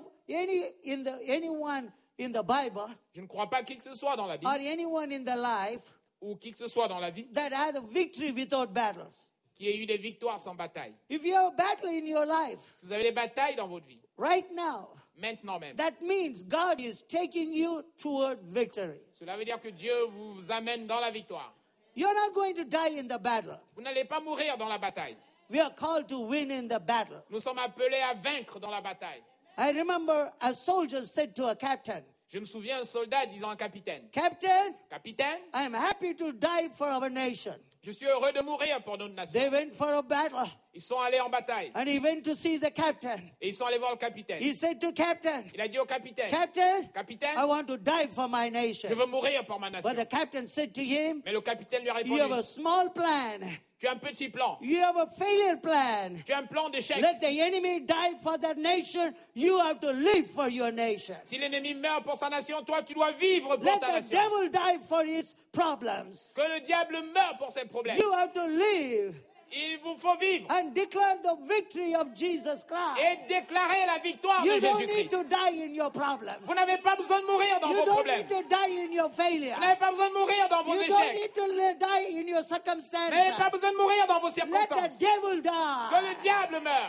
anyone in the Bible Je ne crois pas qui que ce soit dans la or Bible anyone in the life ou qui que ce soit dans la vie that had a victory without battles. qui ait eu des victoires sans bataille. If you have a battle in your life Si vous avez des batailles dans votre vie, right now, maintenant même, that means God is taking you toward victory. cela veut dire que Dieu vous amène dans la victoire. You're not going to die in the battle. Vous n'allez pas mourir dans la bataille. We are called to win in the battle. Nous sommes appelés à vaincre dans la bataille. I remember a soldier said to a captain, Je me souviens un soldat disant à un capitaine, Captain, Capitaine, I am happy to die for our nation. je suis heureux de mourir pour notre nation. They went for a battle Ils sont allés en bataille and he went to see the captain. et ils sont allés voir le capitaine. He said to captain, Il a dit au capitaine, Captain, Capitaine, I want to die for my je nation. veux mourir pour ma nation. But the captain said to him, Mais le capitaine lui a you have a répondu, small plan. tu as un petit plan, You have a failure plan. tu as un plan d'échec. Let the enemy die for that nation. You have to live for your nation. Si l'ennemi meurt pour sa nation, toi tu dois vivre pour Let ta the nation. devil die for his problems. Que le diable meure pour ses problèmes. You have to live Il vous faut vivre and declare the victory of Jesus Christ. et déclarer la victoire de You don't need Jésus-Christ. to die in your problems. Vous n'avez pas besoin de mourir dans You vos don't problèmes. need to die in your failure. Vous n'avez pas besoin de mourir dans vos You don't échecs. need to die in your Vous n'avez pas circumstances. besoin de mourir dans vos Let the circonstances. devil Que le die. diable meure.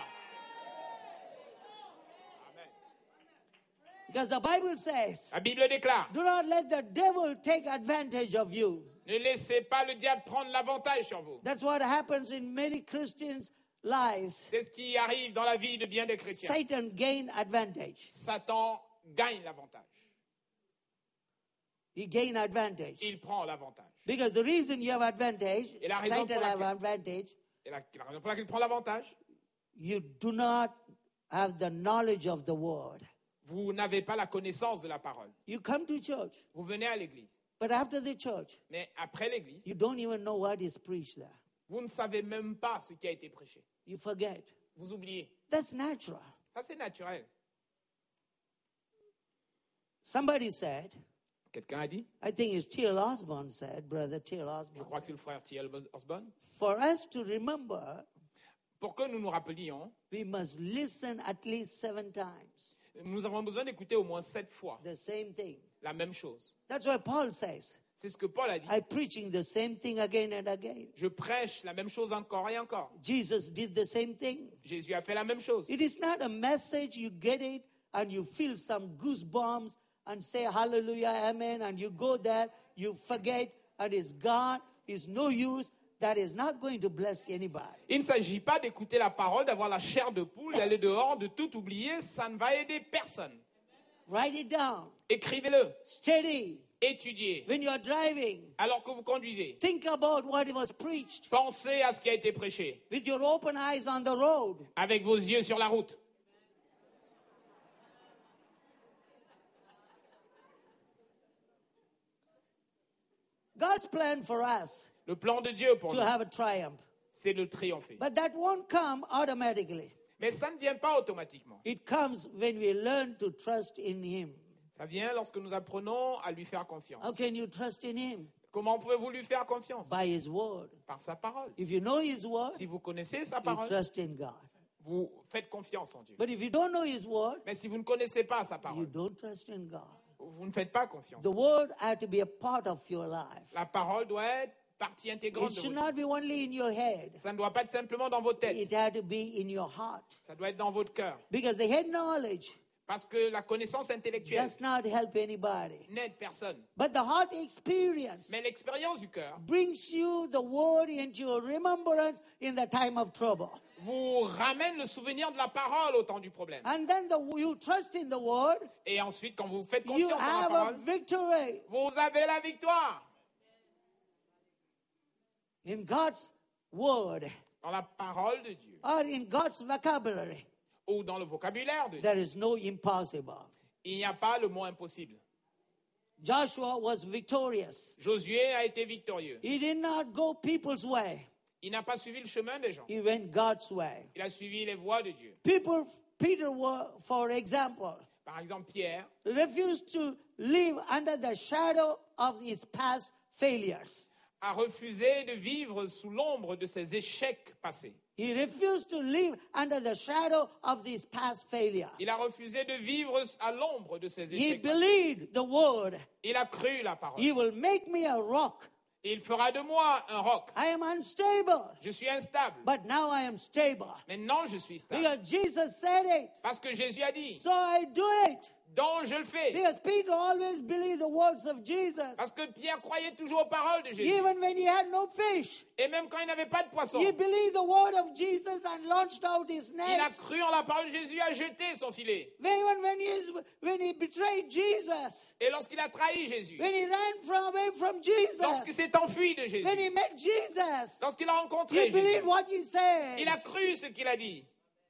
Amen. Because the Bible says, La Bible déclare, do not let the devil take advantage of you. ne laissez pas le diable prendre l'avantage sur vous. That's what happens in many Christians' lives. C'est ce qui arrive dans la vie de bien des chrétiens. Satan gain advantage. Satan gagne l'avantage. He gain advantage. Il prend l'avantage. Because the reason you have advantage, Et la raison Satan pour have laquelle- advantage, Et la raison pour laquelle il prend l'avantage, you do not have the knowledge of the word. vous n'avez pas la connaissance de la parole. You come to church, Vous venez à l'église. but after the church, Mais après l'église, you don't even know what is preached there. vous ne savez même pas ce qui a été prêché. You forget. Vous oubliez. That's natural. Ça, c'est naturel. Somebody said, Quelqu'un a dit, I think it's T.L. Osborne said, Brother T.L. je Osborne, crois que c'est le frère T.L. Osborne, for us to remember, pour que nous nous rappelions, we must listen at least 7 times. nous avons besoin d'écouter au moins 7 fois The same thing. la même chose. That's why Paul says, C'est ce que Paul a dit. I'm preaching the same thing again and again. Je prêche la même chose encore et encore. Jesus did the same thing. Jésus a fait la même chose. It is not a message, you get it, and you feel some goosebumps and say hallelujah, amen, and you go there, you forget, and it's gone, it's no use. That is not going to bless anybody. Il ne s'agit pas d'écouter la parole, d'avoir la chair de poule, d'aller dehors, de tout oublier. Ça ne va aider personne. Write it down. Écrivez-le. Study. Étudiez. When you are driving, Alors que vous conduisez, think about what was preached. pensez à ce qui a été prêché. With your open eyes on the road. Avec vos yeux sur la route. God's plan for us Le plan de Dieu pour to nous, have a triumph. c'est de triompher. But that won't come automatically. Mais ça ne vient pas automatiquement. It comes when we learn to trust in Him. Ça vient lorsque nous apprenons à lui faire confiance. How can you trust in Him? Comment pouvez-vous lui faire confiance? By His Word. Par sa parole. If you know His Word, Si vous connaissez sa you parole, trust in God. vous faites confiance en Dieu. But if you don't know His Word, Mais si vous ne connaissez pas sa you parole, don't trust in God. vous ne faites pas confiance. The Word has to be a part of your life. La parole doit être partie intégrante It de should votre vie. not be only in your head. Ça ne doit pas être simplement dans votre tête. It had to be in your heart. Ça doit être dans votre cœur. Because the head knowledge Parce que la connaissance intellectuelle does not help anybody. n'aide personne. But the heart experience Mais l'expérience du cœur brings you the word into your remembrance in the time of trouble. vous ramène le souvenir de la parole au temps du problème. And then you trust in the word, Et ensuite, quand vous faites you confiance en la have a parole, victory vous avez la victoire. in God's word Dans la parole de Dieu or in God's vocabulary. ou dans le vocabulaire de Dieu. There is no impossible. Il n'y a pas le mot impossible. Joshua was victorious. Josué a été victorieux. He did not go people's way. Il n'a pas suivi le chemin des gens. He went God's way. Il a suivi les voies de Dieu. Peter, for example, Par exemple, Pierre refused to live under the shadow of his past failures. a refusé de vivre sous l'ombre de ses échecs passés. He refused to live under the shadow of his past failure. Il a refusé de vivre à l'ombre de ses He échecs passés. believed the word. Il a cru la parole. He will make me a rock. Il fera de moi un roc. I am unstable, Je suis instable. but now I am stable. Maintenant, je suis stable. Because Jesus said it, Parce que Jésus a dit, so I do it. donc je le fais. Because Peter always believed the words of Jesus. Parce que Pierre croyait toujours aux paroles de Jésus. Even when he had no fish, Et même quand il n'avait pas de poisson, he believed the word of Jesus and launched out his il a net. cru en la parole de Jésus, a jeté son filet. Even when he betrayed Jesus, Et lorsqu'il a trahi Jésus, when he ran away from Jesus, lorsqu'il s'est enfui de when Jésus, he met Jesus, lorsqu'il a rencontré he believed Jésus, what he said. il a cru ce qu'il a dit.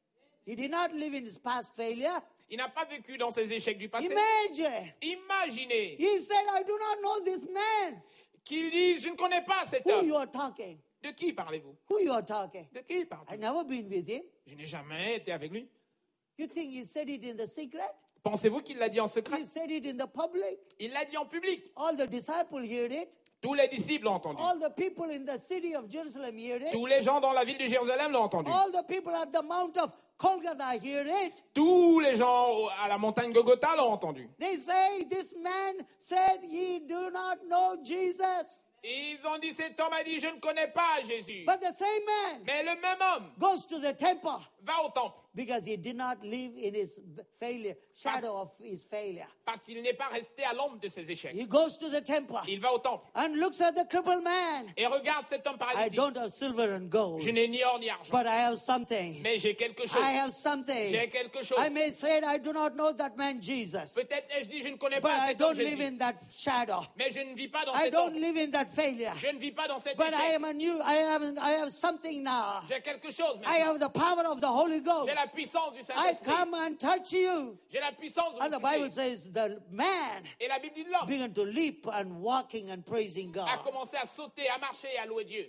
He did not live in his past failure. Il n'a pas vécu dans ses échecs du passé. Imagine. Imaginez He said, I do not know this man. qu'il dise, je ne connais pas cet Who homme. you are talking? De qui parlez-vous? Who you are talking? De qui I parlez-vous? never been with him. Je n'ai jamais été avec lui. You think he said it in the secret? Pensez-vous qu'il l'a dit en secret? He said it in the public. Il l'a dit en public. All the disciples heard it. Tous les disciples l'ont entendu. All the people in the city of Jerusalem heard it. Tous les gens dans la ville de Jérusalem l'ont entendu. All the people at the Mount of Golgotha heard it. Tous les gens à la montagne Golgotha l'ont entendu. They say this man said he do not know Jesus. Ils ont dit, cet homme a dit, je ne connais pas Jésus. But the same man Mais le même homme goes to the temple va au temple because he did not live in his failure, shadow of his failure. parce qu'il n'est pas resté à l'ombre de ses échecs. He goes to the temple Il va au temple and looks at the crippled man. et regarde cet homme I paralytique. don't have silver and gold, Je n'ai ni or ni argent, but I have something. mais j'ai quelque chose. I have something. J'ai quelque chose. I may say I do not know that man Jesus, Peut-être ai-je dit, je ne connais but pas I cet homme don't live Jésus. in that shadow. Mais je ne vis pas dans I cet don't ombre. live in that failure. Je ne vis pas dans cet But I échec. am a new. I have something now. J'ai quelque chose I maintenant. have the power of the Holy Ghost. J'ai la puissance du I Saint-Esprit. come and touch you. J'ai la puissance de And the vous Bible toucher. says the man Et la Bible dit l'homme began to leap and walking and praising a God. commencé à sauter, à marcher et à louer Dieu.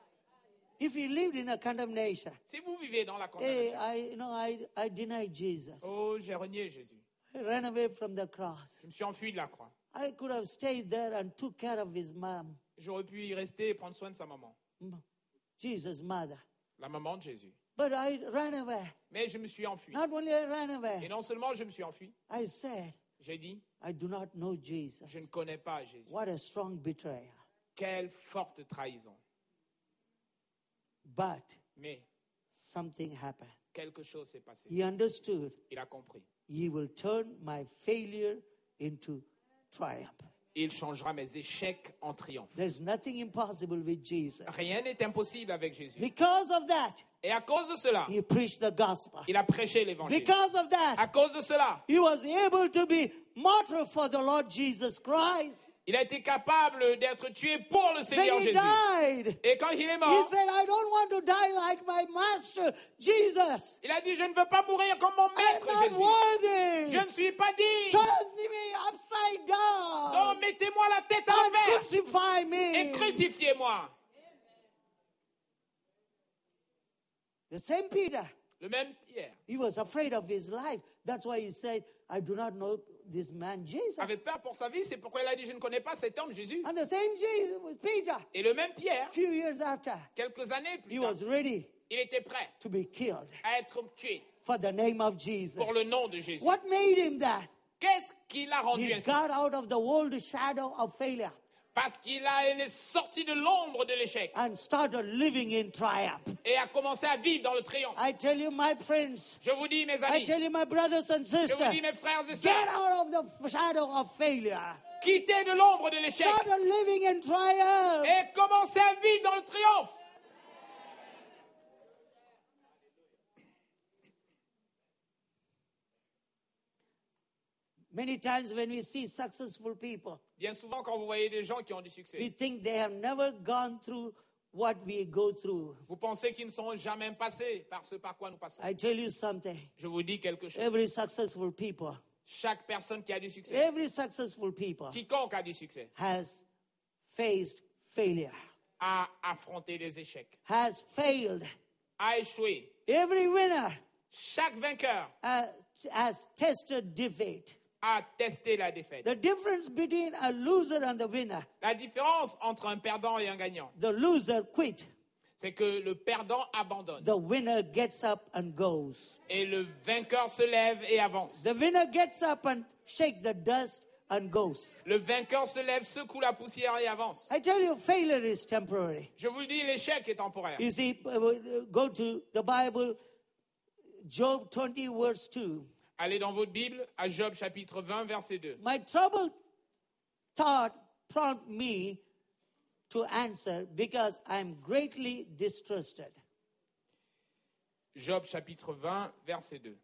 If he lived in a condemnation, Si vous vivez dans la hey, condamnation, I denied Jesus. oh, j'ai renié Jésus. I ran away from the cross. Je me suis enfui de la croix. I could have stayed there and took care of his mom, J'aurais pu y rester et prendre soin de sa maman, Jesus' mother. la maman de Jésus. But I ran away. Mais je me suis enfui. Not only I ran Et away, non seulement je me suis enfui, I said, j'ai dit, I do not know Jesus. je ne connais pas Jésus. What a strong betrayal. Quelle forte trahison. But Mais something happened. quelque chose s'est passé. He understood. Il a compris. He will turn my failure into triumph. Il changera mes échecs en triomphe. There's nothing impossible with Jesus. Rien n'est impossible avec Jésus. Because of that, Et à cause de cela, he preached the gospel. il a prêché l'évangile. Because of À that, cause de cela, he was able to be martyr for the Lord Jesus Christ. il a été capable d'être tué pour le Seigneur When he Jésus. died, Et quand il est he mort, said, I don't want to die like my master, Jesus. il a dit, je ne veux pas mourir comme mon I'm maître not Jésus. worthy. Je ne suis pas digne. Turn me upside down Donc mettez-moi la tête à and l'envers crucify et me. crucifiez-moi. The same Peter, Le même Pierre he was afraid of his life. That's why he said, I do not know this man Jesus. avait peur pour sa vie, c'est pourquoi il a dit, je ne connais pas cet homme Jésus. And the same Jesus was Peter. Et le même Pierre, A few years after, quelques années he plus tard, was ready il était prêt to be killed à être tué for the name of Jesus. pour le nom de Jésus. What made him that? Qu'est-ce qui l'a rendu He ainsi? got out of the world shadow of failure. Parce qu'il est sorti de l'ombre de l'échec and started living in triumph. et a commencé à vivre dans le triomphe. I tell you, my friends, Je vous dis, mes I amis, tell you, my brothers and je vous sisters, dis, mes frères et get sœurs, out of the shadow of failure. quittez de l'ombre de l'échec Start living in triumph. et commencez à vivre dans le triomphe. Many times when we see successful people, Bien souvent, quand vous voyez des gens qui ont du we succès, think they have never gone through what we go through. vous pensez qu'ils ne sont jamais passés par ce par quoi nous passons. I tell you something. Je vous dis quelque chose. Every successful people, Chaque personne qui a du succès, every successful people quiconque a du succès, has faced failure, a affronté des échecs, has failed. a échoué. Every winner Chaque vainqueur has tested defeat. a testé la défaite. The difference between a loser and the winner, La différence entre un perdant et un gagnant, the loser quit. c'est que le perdant abandonne The winner gets up and goes. et le vainqueur se lève et avance. The winner gets up and shake the dust and goes. Le vainqueur se lève, secoue la poussière et avance. I tell you, failure is temporary. Je vous le dis, l'échec est temporaire. You see, go to the Bible, Job 20, verse 2. Allez dans votre Bible, à Job chapitre 20, verset 2. My troubled thought prompt me to answer because I am greatly distrusted. Job chapitre 20, verset 2.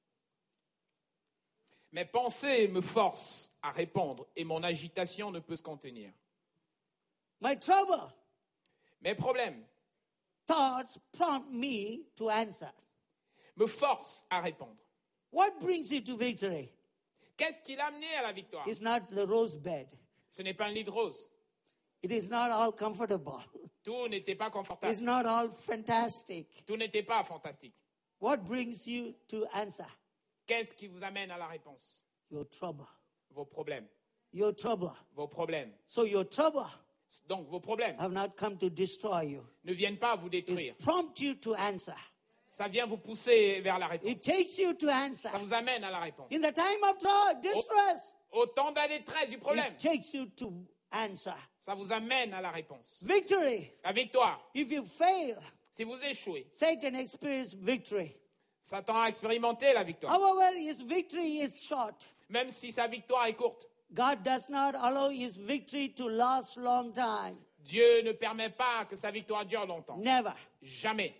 Mes pensées me forcent à répondre et mon agitation ne peut se contenir. My trouble Mes problèmes thoughts prompt me to answer. me forcent à répondre. What brings you to victory? Qu'est-ce qui l'a amené à la victoire? It's not the rose bed. Ce n'est pas un lit de rose. It is not all comfortable. Tout n'était pas It's confortable. not all fantastic. Tout n'était pas fantastique. What brings you to answer? Qu'est-ce qui vous amène à la réponse? Your trouble. Vos problèmes. Your trouble. Vos problèmes. So your trouble Donc vos problèmes have not come to destroy you. ne viennent pas vous détruire. It prompts you to answer. Ça vient vous pousser vers la réponse. It takes you to answer. Ça vous amène à la réponse. In the time of trouble, distress, Au temps de la détresse du problème, it takes you to answer. ça vous amène à la réponse. Victory. La victoire. If you fail, Si vous échouez, Satan experiences victory. Satan a expérimenté la victoire. However, his victory is short. Même si sa victoire est courte. God does not allow his victory to last long time. Dieu ne permet pas que sa victoire dure longtemps. Never. Jamais.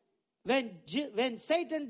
When Satan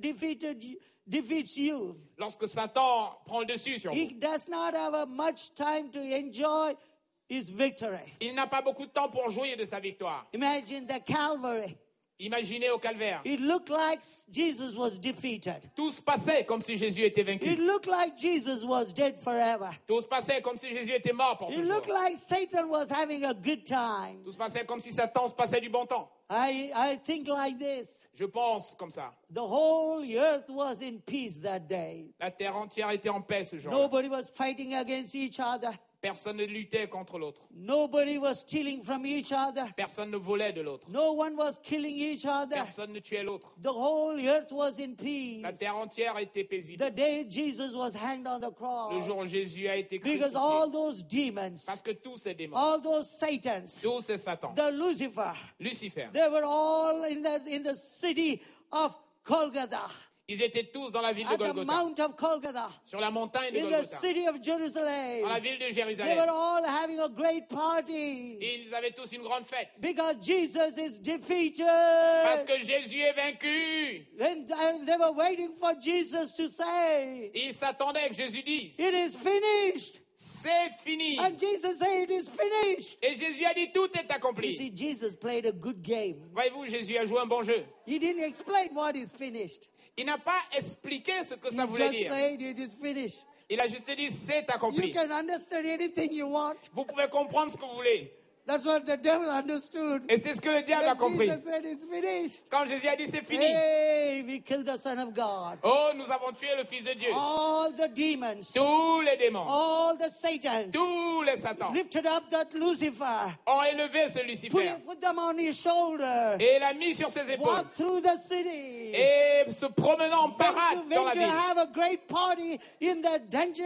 defeats you, Lorsque Satan prend le dessus sur he vous, does not have much time to enjoy his victory. il n'a pas beaucoup de temps pour jouir de sa victoire. Imagine the Calvary. Imaginez au calvaire. It looked like Jesus was defeated. Tout se passait comme si Jésus était It vaincu. looked like Jesus was dead forever. Tout se passait comme si Jésus était mort pour It toujours. looked like Satan was having a good time. Tout se passait comme si Satan se passait du bon temps. I think like this. Je pense comme ça. The whole earth was in peace that day. La terre entière était en paix ce jour-là. Nobody was fighting against each other. Personne ne luttait contre l'autre. Nobody was stealing from each other. Personne ne volait de l'autre. No one was killing each other. Personne ne tuait l'autre. The whole earth was in peace. La terre entière était paisible. The day Jesus was hanged on the Le cross. jour où Jésus a été Because crucifié. all those demons, Parce que tous ces démons, all those Satans, tous ces Satans, the Lucifer, Lucifer, they were all in the city of Golgotha. ils étaient tous dans la ville de At the Golgotha, mount of Golgotha. sur la montagne de In the Golgotha, city of Jerusalem. dans la ville de They Jérusalem. were all having a great party. Et ils avaient tous une grande fête. Because Jesus is defeated. Parce que Jésus est vaincu. And they were waiting for Jesus to say, Et ils s'attendaient que Jésus dise, it is finished. c'est fini. And Jesus said, it is finished. Et Jésus a dit, tout est You accompli. see, Jesus played a good game. Voyez-vous, Jésus a joué un bon jeu. He didn't explain what is finished. Il n'a pas expliqué ce que He ça voulait just dire. said it is finished. Il a juste dit, c'est You accompli. can understand anything you want. Vous pouvez comprendre ce que vous voulez. That's what the devil understood. Et c'est ce que le diable a When compris. Jesus said it's finished. Quand Jésus a dit, c'est fini. Hey, we killed the Son of God. Oh, nous avons tué le Fils de Dieu. All the demons, Tous les démons, all the Satans, tous les Satans lifted up that Lucifer, ont élevé ce Lucifer. put them on his shoulder, Et l'a mis sur ses épaules. walked through the city, Et se promenant en parade went dans la to ville. have a great party in the dungeon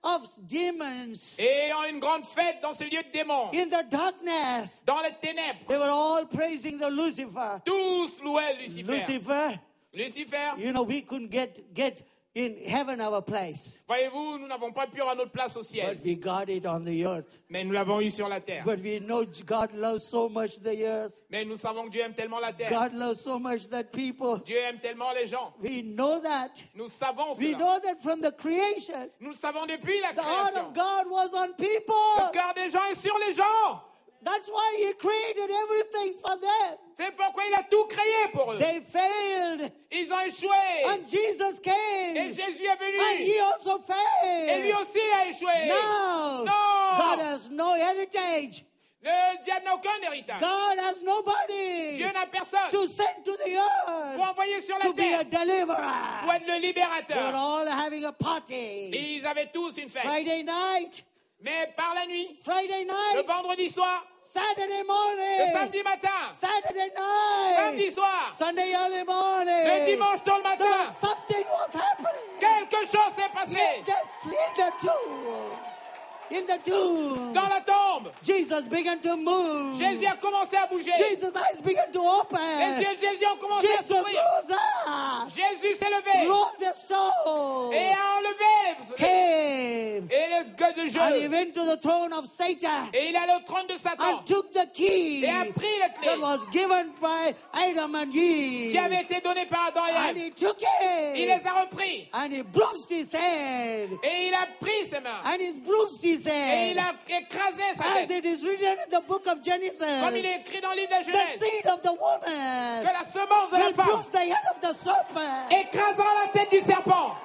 of demons. Et en une grande fête dans ce lieu de démons, In the darkness, dans les ténèbres, they were all praising the Lucifer. tous louaient Lucifer. Lucifer, Lucifer, you know, we couldn't get in heaven our place. voyez-vous, nous n'avons pas pu avoir notre place au ciel, But we got it on the earth. mais nous l'avons eu sur la terre. But we know God loves so much the earth. Mais nous savons que Dieu aime tellement la terre. God loves so much that people. Dieu aime tellement les gens. We know that. Nous savons We cela. know that from the creation. Nous le savons depuis la The heart création. of God was on Le people. cœur des gens est sur les gens. That's why He created everything for them. C'est pourquoi il a tout créé pour eux. They failed. Ils ont échoué. And Jesus Et came. Jésus est And venu. He also Et lui failed. aussi a échoué. No. Non. God has no héritage. Le diable n'a aucun héritage. God has nobody Dieu n'a personne to send to the pour earth envoyer sur la to be a terre, pour deliverer. être le They were libérateur. all having a Et party. ils avaient tous une fête. Friday night, Mais par la nuit, Friday le night, vendredi soir, Saturday le morning, samedi matin, Saturday night, samedi soir, Sunday early le morning. dimanche tôt le There matin, was something was happening. quelque chose s'est passé In the tomb. In the tomb. dans la tombe. Jesus began to move. Jésus a commencé à bouger. Jesus' eyes began to Les open. yeux de Jésus ont commencé à Jesus s'ouvrir. rose up. Jésus s'est levé Rolled the stone. et a enlevé Came. et le gueux de And he jeu. went to the throne of Satan. Et il allait au trône de Satan And took the key et a pris les that clés was given by Adam and Eve. qui avaient été données par Adam et And Ève. he took Il it. les a repris And he bruised his head. et il a pris ses mains And he bruised his et il head. a écrasé sa As tête. it is written in the book of Genesis, Comme il est écrit dans le livre de la the Genèse, seed of the que woman la semence de la will femme bruise the head of the serpent. écrasera la tête du serpent.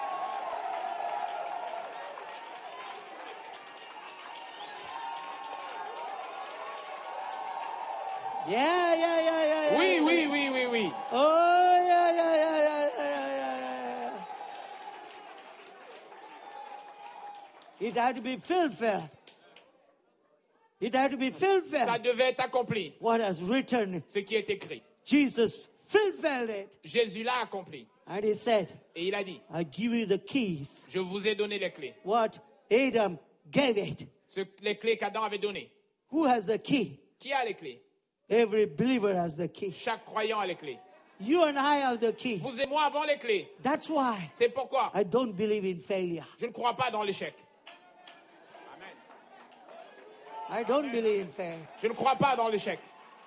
Yeah. Oui, oui, oui, oui, oui. Oh, yeah. It had to be fulfilled. It had to be Ça fulfilled. devait être accompli, What has written, ce qui est écrit. Jesus fulfilled it. Jésus l'a accompli. And he said, Et il a dit, I give you the keys. je vous ai donné les clés. What Adam gave it. Les clés qu'Adam avait données. Who has the key? Qui a les clés? Every believer has the key. Chaque croyant a les clés. You and I have the key. Vous et moi avons les clés. That's why C'est pourquoi I don't believe in failure. je ne crois pas dans l'échec. Amen. I don't believe in failure. Je ne crois pas dans l'échec.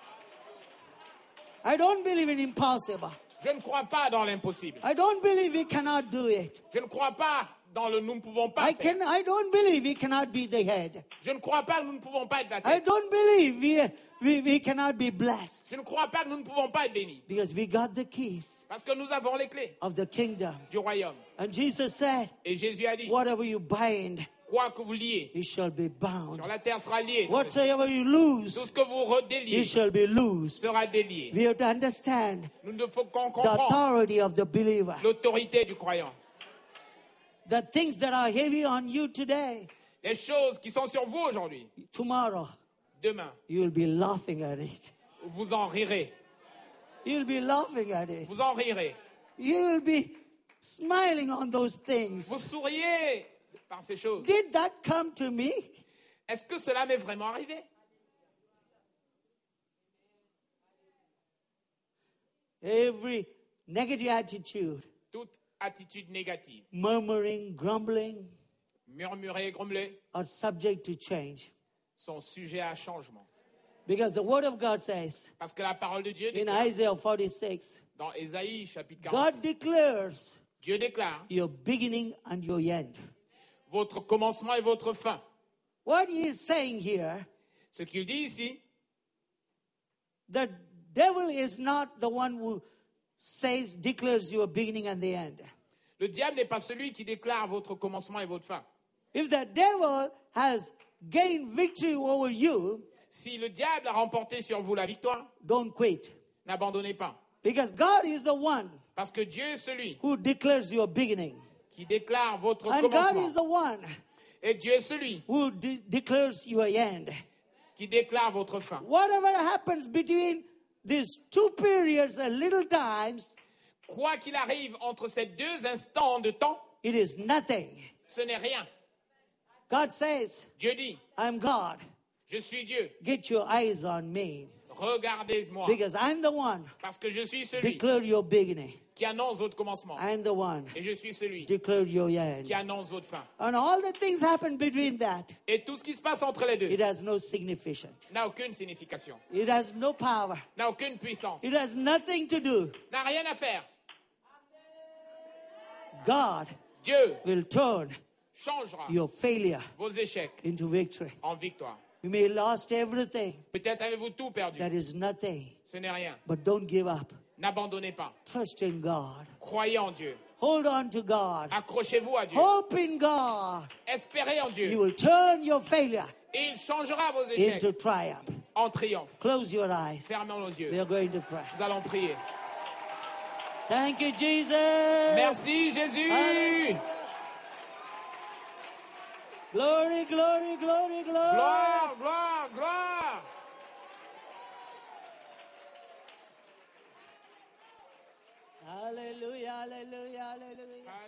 I don't believe in impossible. Je ne crois pas dans l'impossible. I don't believe we cannot do it. Je ne crois pas dans le nous ne pouvons pas faire. I don't believe we cannot be the head. Je ne crois pas que nous ne pouvons pas être la I tête. don't believe we cannot be blessed. Je ne crois pas que nous ne pouvons pas être bénis. Because we got the keys Parce que nous avons les clés of the kingdom. du royaume. And Jesus said, Et Jésus a dit, whatever you bind, quoi que vous liez it shall be bound. sur la terre sera lié. Whatsoever you lose, Tout ce que vous redéliez it shall be loosed. sera délié. We have to understand Nous ne faut qu'on the comprenne authority of the believer. l'autorité du croyant. The things that are heavy on you today, Les choses qui sont sur vous aujourd'hui, tomorrow, demain, you will be laughing at it. vous en rirez. You'll be laughing at it. Vous en rirez. You will be smiling on those things. Vous souriez par ces choses. Did that come to me? Est-ce que cela m'est vraiment arrivé? Every negative attitude, Toute attitude négative, murmuring, grumbling, murmurer, grumbler, are subject to change. sont sujets à changement. Because the Word of God says Parce que la parole de Dieu in déclare, Isaiah 46, dans Ésaïe chapitre God 46, declares Dieu déclare your beginning and your end. votre commencement et votre fin. What he is saying here, Ce qu'il dit ici, the devil is not the one who says, declares your beginning and the end. le diable n'est pas celui qui déclare votre commencement et votre fin. If the devil has gained victory over you, Si le diable a remporté sur vous la victoire, don't quit. n'abandonnez pas. Because God is the one Parce que Dieu est celui who declares your beginning. qui déclare votre And God commencement. is the one Et Dieu est celui who declares your end. qui déclare votre fin. Whatever happens between these two periods at little times, Quoi qu'il arrive entre ces deux instants de temps, it is nothing. ce n'est rien. God says, Dieu dit, I'm God. je suis Dieu. Get your eyes on me. Regardez-moi. Because I'm the one. Parce que je suis celui Declare your beginning. qui annonce votre commencement. I'm the one. Et je suis celui Declare your end. qui annonce votre fin. And all the things happen between that. Et tout ce qui se passe entre les deux It has no significance. n'a aucune signification, It has no power. n'a aucune puissance, It has nothing to do. n'a rien à faire. God Dieu will turn changera your failure vos échecs into victory. en victoire. You may have lost everything. Peut-être avez-vous tout perdu. That is nothing. Ce n'est rien. But don't give up. N'abandonnez pas. Trust in God. Croyez en Dieu. Hold on to God. Accrochez-vous à Dieu. Hope in God. Espérez en Dieu. You will turn your failure Et il changera vos échecs into triumph. en triomphe. Close your eyes. Fermons nos yeux. We are going to pray. Nous allons prier. Thank you, Jesus. Merci Jésus. Hallelujah. Glory, glory, glory, glory. Gloire, gloire, gloire. Hallelujah, hallelujah, hallelujah.